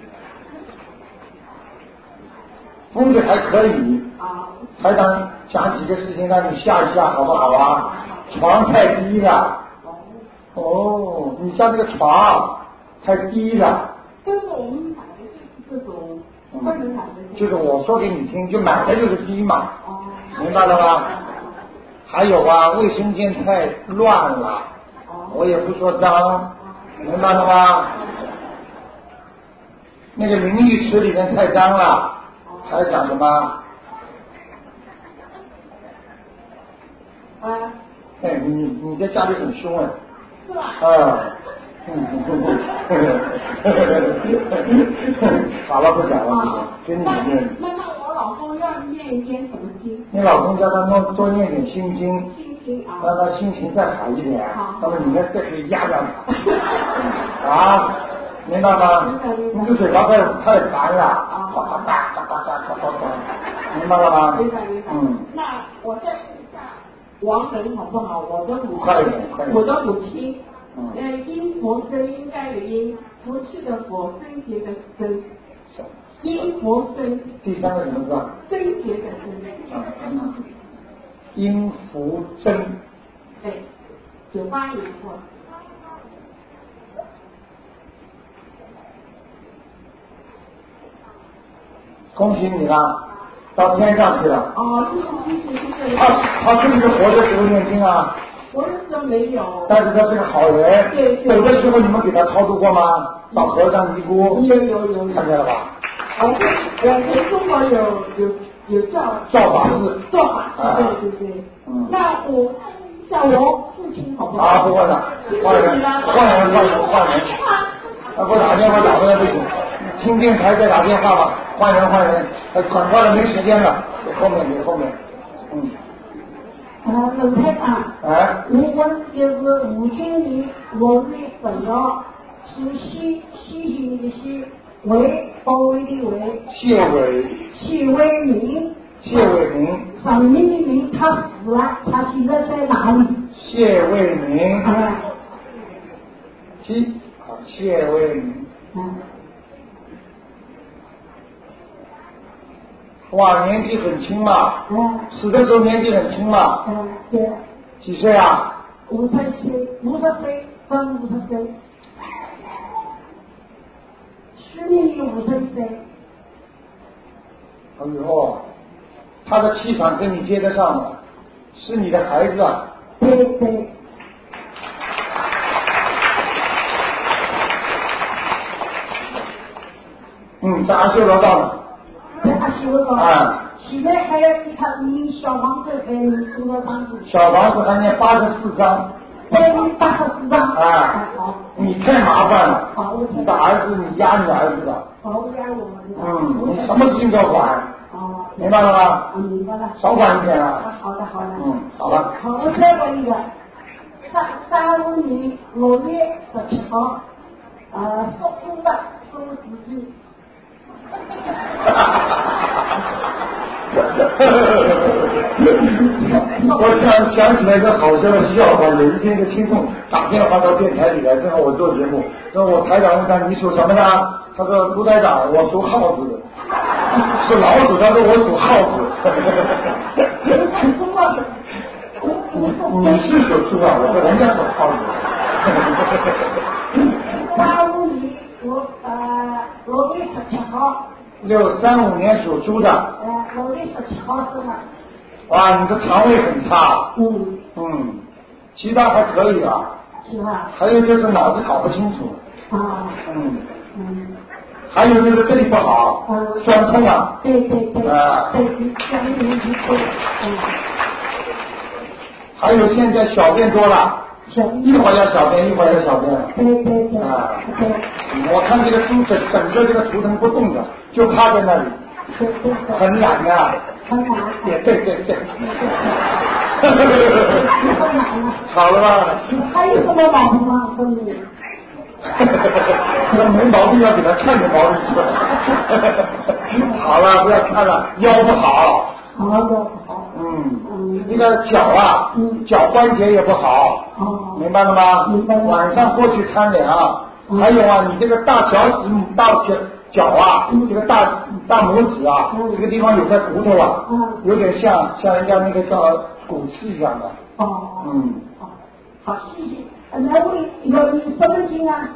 风水还可以，台长讲几个事情让你吓一吓，好不好啊？床太低了，哦，你家这个床太低了。
就是我们买的就是这种，不能买的。
就是我说给你听，就买的就是低嘛，明白了吗？还有啊，卫生间太乱了，我也不说脏，明白了吗？那个淋浴池里面太脏了。还讲什么？
啊！
哎，你你在家里很凶哎。
是吧？
啊。好了，不讲了，给你念。
那那我老公要念一念什么经？
你老公叫他多多念点心经，
心经啊，
让他心情再好一点。那么你呢，再可以压压他。啊。明白吗？你这嘴巴太太烦了，呱呱呱呱呱呱呱呱，明白了吗？
明白明白。嗯。那我再问一下亡人好不好？我的母亲，我的母亲，嗯，呃，因佛生应该的因，佛气的佛，贞洁的贞，因佛生。
第三个什么字啊？
贞洁的贞。
啊。因福贞。
对，九八年过。
恭喜你了，到天上去了。
哦，谢谢谢谢谢谢。
他他是不是活的时候念经啊？
活的时候没有。
但是他是个好人。
对对。
有的时候你们给他超度过吗？找和尚尼姑。
有有有。
看见了吧？
哦，对，呃，中国有有有教
教法寺。
教法寺，对对对。嗯。那我像我父亲好不好？
啊，不问了，换人，换人，换人，换人。啊，不打电话打回来不行，听电台再打电话吧，换人换人，广告了没时间了，后面给后面，嗯。
呃，刘台长。
哎。
我我就是五千年六月十号，是西西行的西，为保卫的卫。
谢伟。
谢伟明。
谢伟明。
上面的名他死了，他现在在哪里？
谢伟明。
啊。
谢。谢伟明。
嗯。
哇，年纪很轻嘛。
嗯。
死的时候年纪很轻嘛。
嗯，对。
几岁啊？
五十岁，五十岁，刚五十岁。去年五十岁。
哎呦，他的气场跟你接得上的，是你的孩子啊。
对对。
嗯，在阿修罗道呢。
在阿修罗道。
啊。
现在还要给他念小房子，还念多少张？
小房子还念八十四张。
再念八十四张。
啊。好。你太麻烦了。
好，我
你的儿子，你压你儿子的。
好，我压我。
嗯，你什么事情都要管。
哦。
明白了吗？
嗯，明白了。
少管一点啊。
好的，好的。
嗯，好了。
好，我再问一个，三三五年六月十七号，呃，属猪的，是我自己。
我想想起来一个好笑的笑话，有一天一个听众打电话到电台里来，正好我做节目，说我台长问他你属什么的？他说卢台长，我属耗子的。属老鼠，他说我属耗子。
属猪啊！
你是属猪啊？我说人家属耗子。
三五年我呃六月十七号。
六三五年属猪的。
呃，六月十七号生的。
哇，你的肠胃很差。
嗯。
嗯，其他还可以啊。
是吧？
还有就是脑子搞不清楚。
啊。
嗯。
嗯。
还有就是这里不好，
嗯，
酸痛啊。
对对对。
啊。
对，下面年纪多。嗯。
还有现在小便多了。一会儿要小便，一会儿要小便。
对对对。
啊。
对。
我看这个猪整整个这个图腾不动的，就趴在那里。
对对对。
很懒的。
很懒。
对对对对。
很懒了。
好了吧？
还有什么毛病吗？问你。
这没毛病要给他看点毛病出来。好了，不要看了，腰不好。
好的。
嗯。嗯。那个脚啊，嗯，脚关节也不好。
哦。
明白了吗？
明白了。
晚上过去贪凉。嗯。还有啊，你这个大脚趾、大脚脚啊，嗯，这个大大拇指啊，嗯，这个地方有块骨头啊，嗯，有点像像人家那个叫骨刺一样的。
哦。
嗯。
好，好，谢谢。那我要你什么经啊？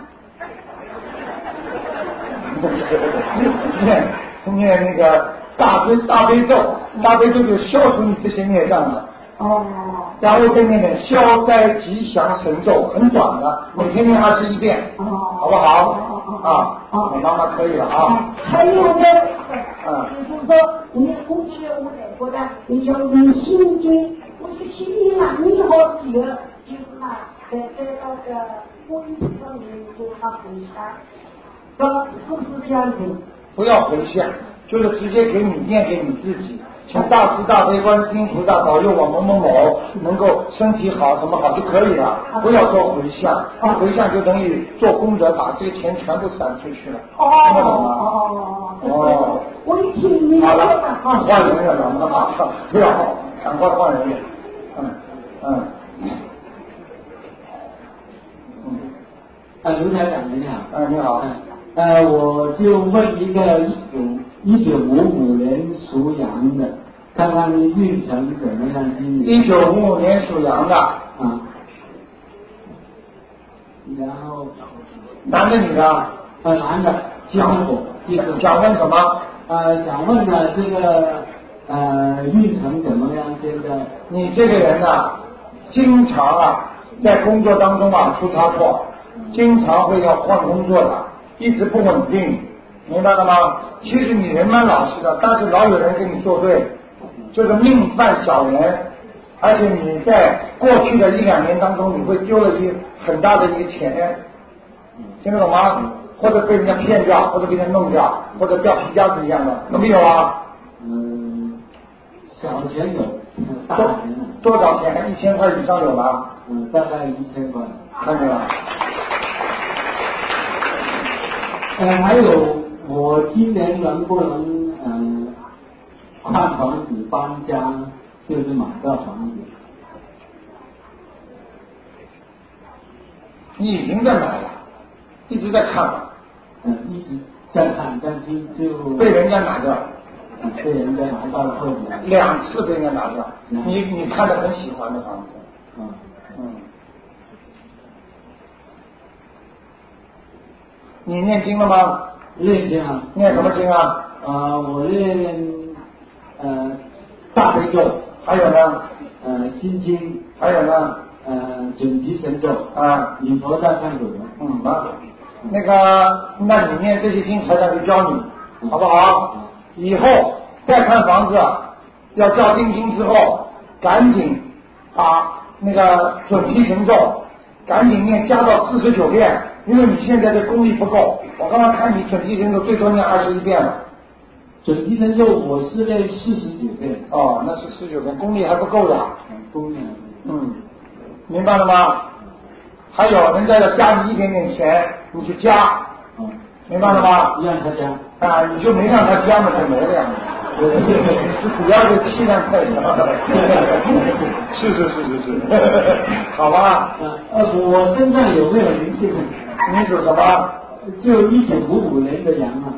念念那个大悲大悲咒，大悲咒就消除你这些孽障的。
哦。
然后再念点消灾吉祥神咒，很短的，每天念二十一遍。哦。好不好？哦啊。哦。你妈妈可以了啊。
还有呢。嗯。就是说，你过去我来过的，你叫你心经，我这个心经啊，你好几个，就是嘛。在在那个公益上面就他回向，说是不是这样子？
不要回向，就是直接给你念给你自己，请大慈大悲观世音菩萨保佑我某某某能够身体好什么好就可以了，不要做回向，回向就等于做功德，把这个钱全部散出去了。
哦
哦哦哦！
我一听你
好了，换人了，马上不要，赶快换人了。嗯嗯。
啊，卢台长你好。
哎，你好。
呃，我就问一个一九一九五五年属羊的，看看运程怎么样？今年。
一九五五年属羊的。
啊。然后。
男的女的？
呃，男的。
想
我，
想问什么？
呃，想问呢，这个呃运程怎么样？现在
你这个人呢、啊，经常啊在工作当中啊出差错，经常会要换工作的，一直不稳定，明白了吗？其实你人蛮老实的，但是老有人跟你作对，就是命犯小人，而且你在过去的一两年当中，你会丢了一很大的一个钱，听得懂吗？或者被人家骗掉，或者被人家弄掉，或者掉皮夹子一样的，有没有啊？
嗯，小钱有，大
多
钱
多少钱？一千块以上有吗？
嗯，大概一千块。
看见了。
呃，还有我今年能不能嗯、呃、看房子搬家，就是买到房子？
你已经在买了，一直在看了。
嗯，一直在看，但是就
被人家拿掉，
嗯、被人家拿到后面。
两次被人家拿掉，你你看着很喜欢的房子。
嗯
嗯。你念经了吗？
念经啊。
念什么经啊？
呃，我念呃大悲咒，
还有呢？
呃心经，
还有呢？
呃准提神咒
啊，
礼佛大忏悔文。
嗯啊，那个，那你念这些经，台长就教你，好不好？以后再看房子，要交定金之后，赶紧把那个准提神咒赶紧念加到四十九遍，因为你现在的功力不够。我刚刚看你准提神咒最多念二十一遍了。
准提神咒我是念四十九遍。
哦，那是四十九遍，功力还不够的。
嗯，功力还不够。
嗯，明白了吗？还有人家要加你一点点钱，你去加，
嗯，
明白了吗？
让他加
啊，你就没让他加嘛，就没了呀。主要是气量太小。是是是是是，好吧。
呃，我身上有没有灵性？
你属什么？
就一九五五年的羊啊。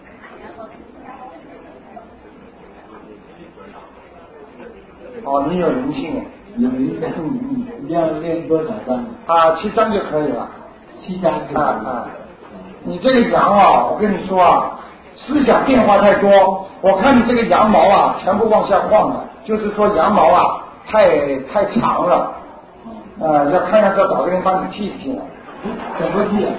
哦，你有灵性。
有灵性。嗯嗯。要练多少张？
啊，七张就可以了。
七张就可以了。
啊啊。你这个羊啊，我跟你说啊，思想变化太多。我看你这个羊毛啊，全部往下晃的，就是说羊毛啊，太太长了。呃，要看要不要找个人帮你剃一剃了。
怎么剃啊？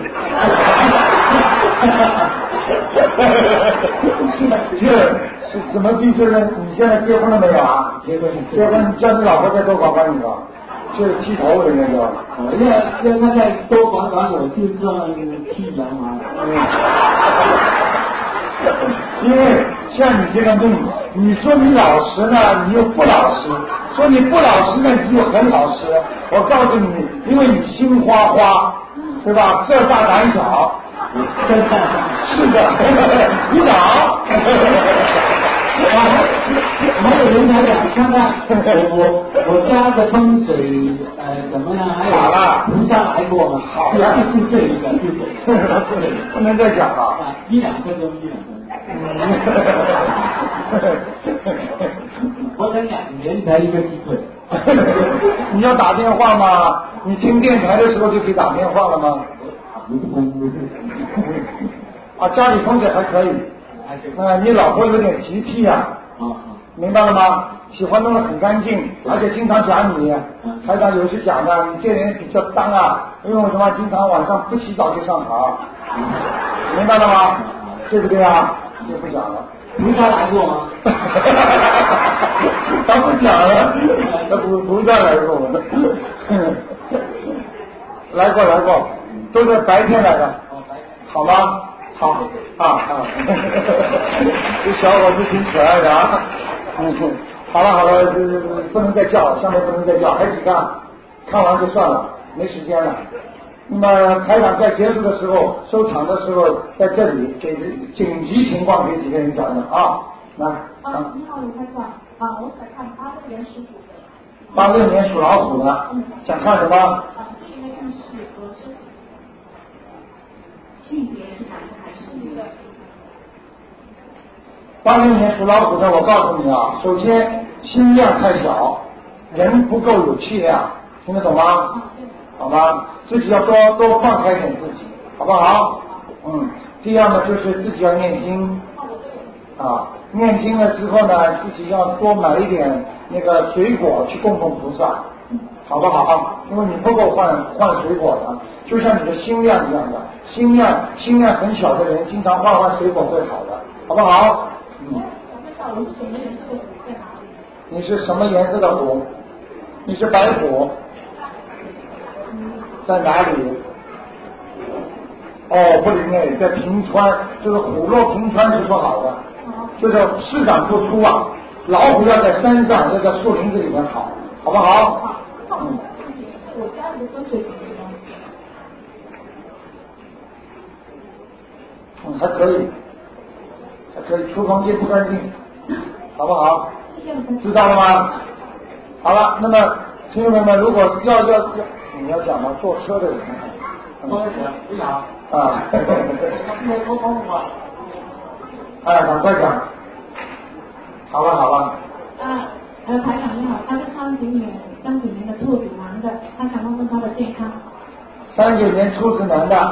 这是怎么剃？就是你现在结婚了没有啊？
结婚。
结婚，叫你老婆再多管管你吧。就是剃头人家叫。
哦，要要他再多管管我，就算剃羊毛。
因为像你这个命，你说你老实呢，你又不老实；说你不老实呢，你又很老实。我告诉你，因为你心花花，对吧？色大胆小。是的，你好。
还有人来讲，看看我我家的风水呃怎么样？还有
好了，
菩萨来过吗？
好了，
就这一个，就这个，
不能再讲了。
啊，一两分钟，一两分钟。我等两年才一个机会。
你要打电话吗？你听电台的时候就可以打电话了吗？啊，家里风水还可以。啊，你老婆有点洁癖啊。
啊，
明白了吗？喜欢弄得很干净，而且经常讲你，台长有时讲的，你这人比较脏啊，因为什么？经常晚上不洗澡就上床，明白了吗？对不对啊？就不讲了。
菩萨来过吗？
他不讲了，他不菩萨来过，来过来过，都是白天来的，好吗？好啊啊，这小伙子挺可爱的啊。嗯，好了好了，不能再叫了，上面不能再叫，还几个，看完就算了，没时间了。那么台长在结束的时候，收场的时候，在这里给紧急情况给几个人讲讲啊，来。
啊，你好，卢台长啊，我想看八六年属虎的。
八六年属老虎的，
嗯，
想看什么？
啊，这个运势和身体。
性别是男的还是女的？
八六年属老虎的，我告诉你啊，首先心量太小，人不够有气量，听得懂吗？
啊，对。
好吧，自己要多多放开点自己，好不好？嗯。第二呢，就是自己要念经。
啊，我都有
啊，念经了之后呢，自己要多买一点那个水果去供奉菩萨，好不好？因为你不够换换水果的，就像你的心量一样的，心量心量很小的人，经常换换水果会好的，好不好？嗯。你是什么颜色的虎？你是白虎，在哪里？哦，不灵哎，在平川，就是虎落平川是不好的，就是市长不出啊，老虎要在山上，要在树林子里面跑，好不好？嗯。
我家里的风水怎么样？
嗯，还可以，还可以，厨房间不干净，好不好？知道了吗？好了，那么听众朋友们，如果要要要，你要讲吗？坐车的人。
多少钱？不讲。
啊。
没沟通吧？
哎，赶快讲。好了好了。
啊呃，台长你好，他是三九年三九年的兔子男的，他想问问他的健康。
三九年兔子男的，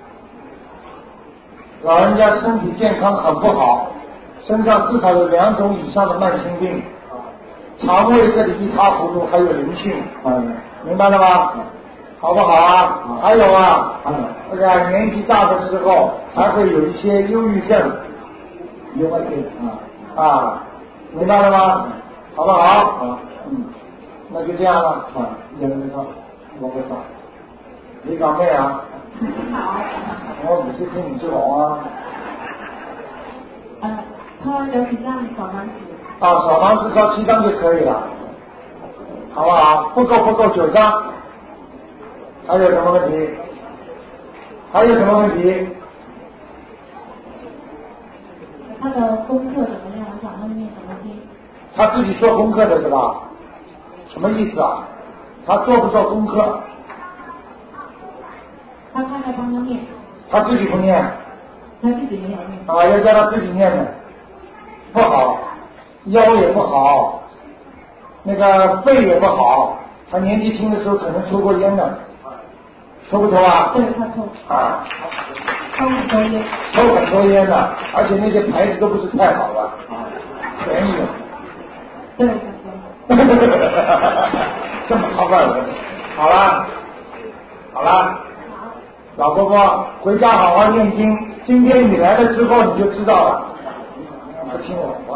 老人家身体健康很不好，身上至少有两种以上的慢性病，肠胃这里一塌糊涂，还有灵性，嗯，明白了吗？好不好啊？还有啊，这个年纪大的时候还会有一些忧郁症，忧郁症啊啊，明白了吗？好不好？好，嗯，那就这样了啊，那个我不找，你讲咩啊？我唔識聽唔識講啊。
呃，他有幾張小房子？
啊，小房子燒七張就可以了，好不好？不夠不夠九張。還有什麼問題？還有什麼問題？
他的功課怎麼樣？我想問念什麼經？
他自己做功課的是吧？什麼意思啊？他做不做功課？
他太太幫他念。
他自己不念。
他自己沒有念。
啊，要叫他自己念的，不好，腰也不好，那個肺也不好。他年紀輕的時候可能抽過煙的，抽不抽啊？
對，他抽。
啊。
抽很多煙。
抽很多煙的，而且那些牌子都不是太好的，便宜的。
对，他抽。
這麼好辦人，好啦，好啦。老婆婆回家好好念經，今天你來了之後你就知道了。不聽我話。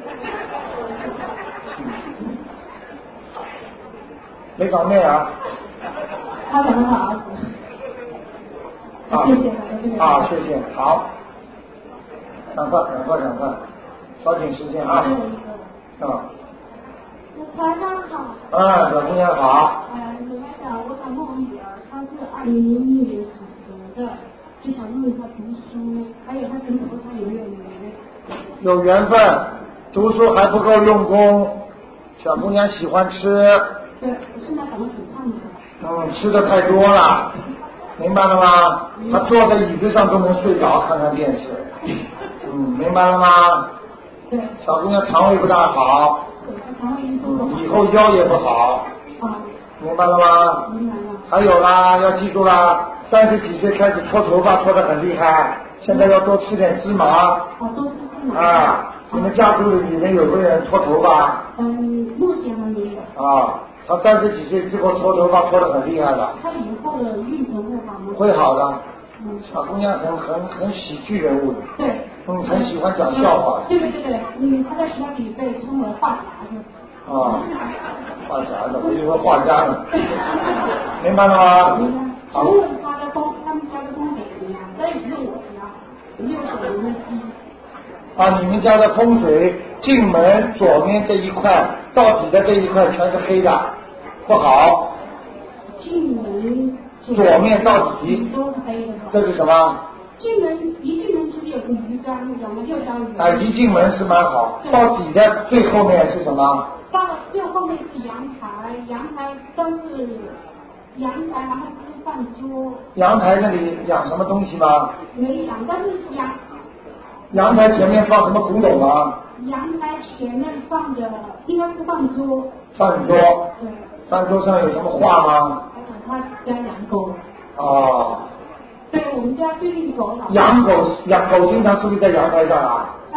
你講咩啊？
他講他兒子。
啊，謝謝啊，謝謝，好。趕快，趕快，趕快，抓緊時間啊！啊。
台長好。
啊，小姑娘好。
呃，台長，我想問我女兒，她是二零零一年屬蛇的，就想問她讀書，還有她跟菩薩有沒有緣？
有緣分，讀書還不夠用功。小姑娘喜歡吃。
對，現在長得挺胖的。
嗯，吃的太多了，明白了嗎？她坐在椅子上都能睡着，看看電視。嗯，明白了嗎？
對。
小姑娘腸胃不大好。以後腰也不好，
啊，
明白了嗎？
明白了。
還有啦，要記住啦，三十幾歲開始搓頭髮搓得很厲害，現在要多吃點芝麻。
啊，多吃芝麻。
啊，你們家族裏面有沒有人搓頭髮？
嗯，目前還沒有。
啊，他三十幾歲之後搓頭髮搓得很厲害的。
他以後的運程會好嗎？
會好的。
嗯。
小姑娘很很很喜劇人物的。
對。
嗯，很喜歡講笑話。
對對對對，嗯，他在學校裡被稱為話匣子。
啊，畫匣子，我以為畫家呢。明白了嗎？
明白。請問他的風，他們家的風水怎麼樣？在右家，右手有沒有雞？
啊，你們家的風水進門左面這一塊到底的這一塊全是黑的，不好。
進門
左面到底
都是黑的。
這是什麼？
進門一進門就是有個魚缸，有沒有六條魚？
啊，一進門是蠻好，到底的最後面是什麼？
到最後面是陽台，陽台都是陽台，然後是飯桌。陽
台那裡養什麼東西嗎？
沒養，但是陽。
陽台前面放什麼古董嗎？
陽台前面放着應該是飯桌。
飯桌。
對。
飯桌上有什麼畫嗎？
他家養狗。
哦。
對，我們家最近狗老。
養狗，養狗經常是不是在陽台上啊？
啊，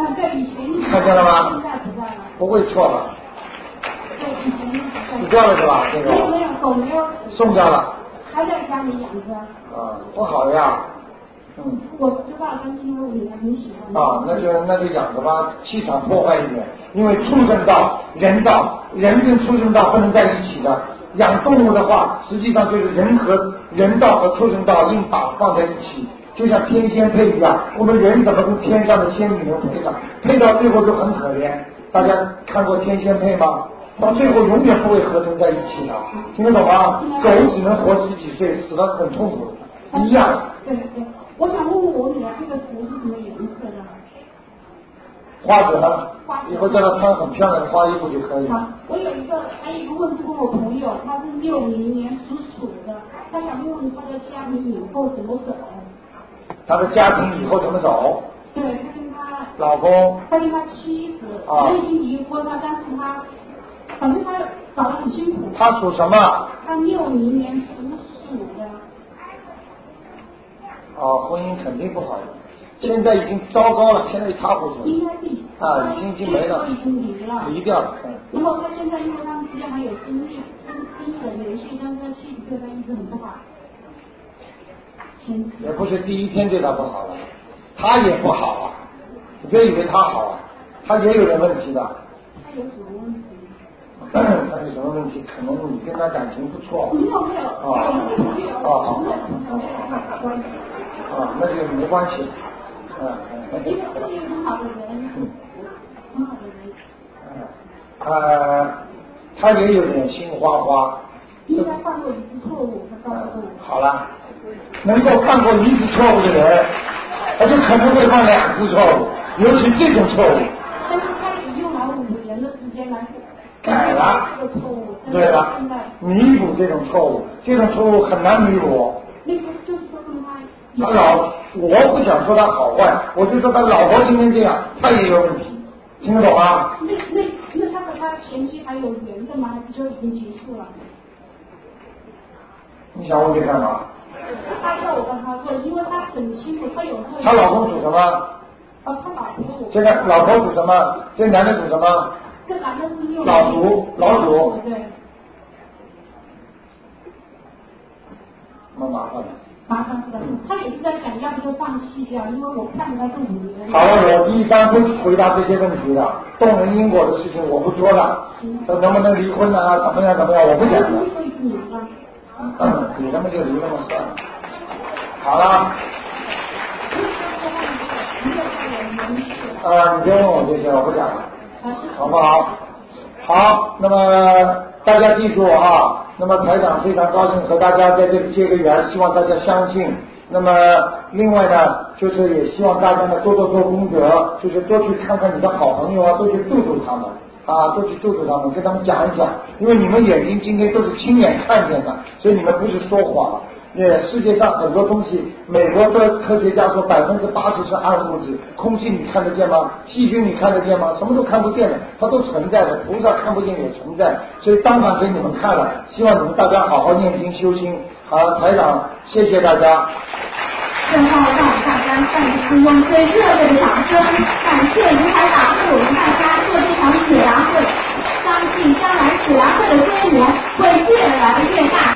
啊，对，以前
看见了吗？
现在不在了。
不会错了。
对，以前
死掉了是吧？这个。
没有没有，狗没有。
送掉了。
还在家里养着。
啊，不好呀。嗯。
我知道，但是因为我很喜欢。
啊，那就那就养着吧，气场破坏一点，因为畜生道、人道，人跟畜生道不能在一起的。养动物的话，实际上就是人和人道和畜生道硬把放在一起，就像天仙配一样。我们人怎么跟天上的仙女能配上？配到最后就很可怜。大家看过天仙配吗？到最后永远不会合成在一起的，听得懂吗？狗只能活十几岁，死得很痛苦，一样。
对对，我想问问我女儿，这个纸是什么颜色的？
花纸呢？以后叫她穿很漂亮的花衣服就可以。
好，我有一个还有一个问题，问我朋友，他是六零年属鼠的，他想问问他的家庭以后怎么走。
他的家庭以后怎么走？
对，他跟他
老公，
他跟他妻子，
啊，
他已经离婚了，但是他反正他搞得很辛苦。
他属什么？
他六零年属鼠的。
哦，婚姻肯定不好的。现在已经糟糕了，现在一塌糊涂。
应该是
啊，已经已经没了，
已经离了，
离掉了。嗯。
然后他现在因为他们之间还有生育、生生子的联系，但是他妻子对他一直很不好。
也不是第一天对他不好了，他也不好啊，你别以为他好啊，他也有点问题的。
他有什么问题？
他有什么问题？可能你跟他感情不错。
没有没有。
啊啊啊！
关系。
啊，那就没关系。嗯嗯。
一个是一个很好的人，很好的人。
嗯。呃，他也有点心花花。
应该犯过一次错误，他告诉我。
好了，能够犯过一次错误的人，他就可能会犯两次错误，尤其这种错误。
但是他只用了五年的时间来
改了
这个错误。
对了，弥补这种错误，这种错误很难弥补。
那个就是说他。
他老，我不想说他好坏，我就说他老婆今天这样，他也有问题，听得懂吗？
那那那他和他前妻还有缘分吗？还是说已经结束了？
你想问这干嘛？
他叫我帮他做，因为他很清楚，他有做。
他老公属什么？
啊，他老婆。
这个老婆属什么？这男的属什么？
这男的是六。
老鼠，老鼠。
对。
那麻烦了。
麻烦是的，他也是在想要不就放弃掉，因为我看着他是五年。
好了，我一般不回答这些问题的，动人因果的事情我不说的，能不能离婚啊？怎么样怎么样？我不讲的。嗯，你他妈就离了嘛算了。好了。啊，你别问我这些，我不讲了，好不好？好，那么大家记住啊，那么台长非常高兴和大家在这里结个缘，希望大家相信。那么另外呢，就是也希望大家呢多多做功德，就是多去看看你的好朋友啊，多去度度他们。啊，多去度度他们，跟他们讲一讲，因为你们眼睛今天都是亲眼看见的，所以你们不是说谎。也世界上很多东西，美国的科学家说百分之八十是暗物质，空气你看得见吗？细菌你看得见吗？什么都看不见的，它都存在的，菩萨看不见也存在，所以当场给你们看了，希望你们大家好好念经修心。好，台长，谢谢大家。
最后，让我们大家再一次用最热烈的掌声，感谢卢台长为我们大家做这场解答会。相信将来解答会的规模会越来越大。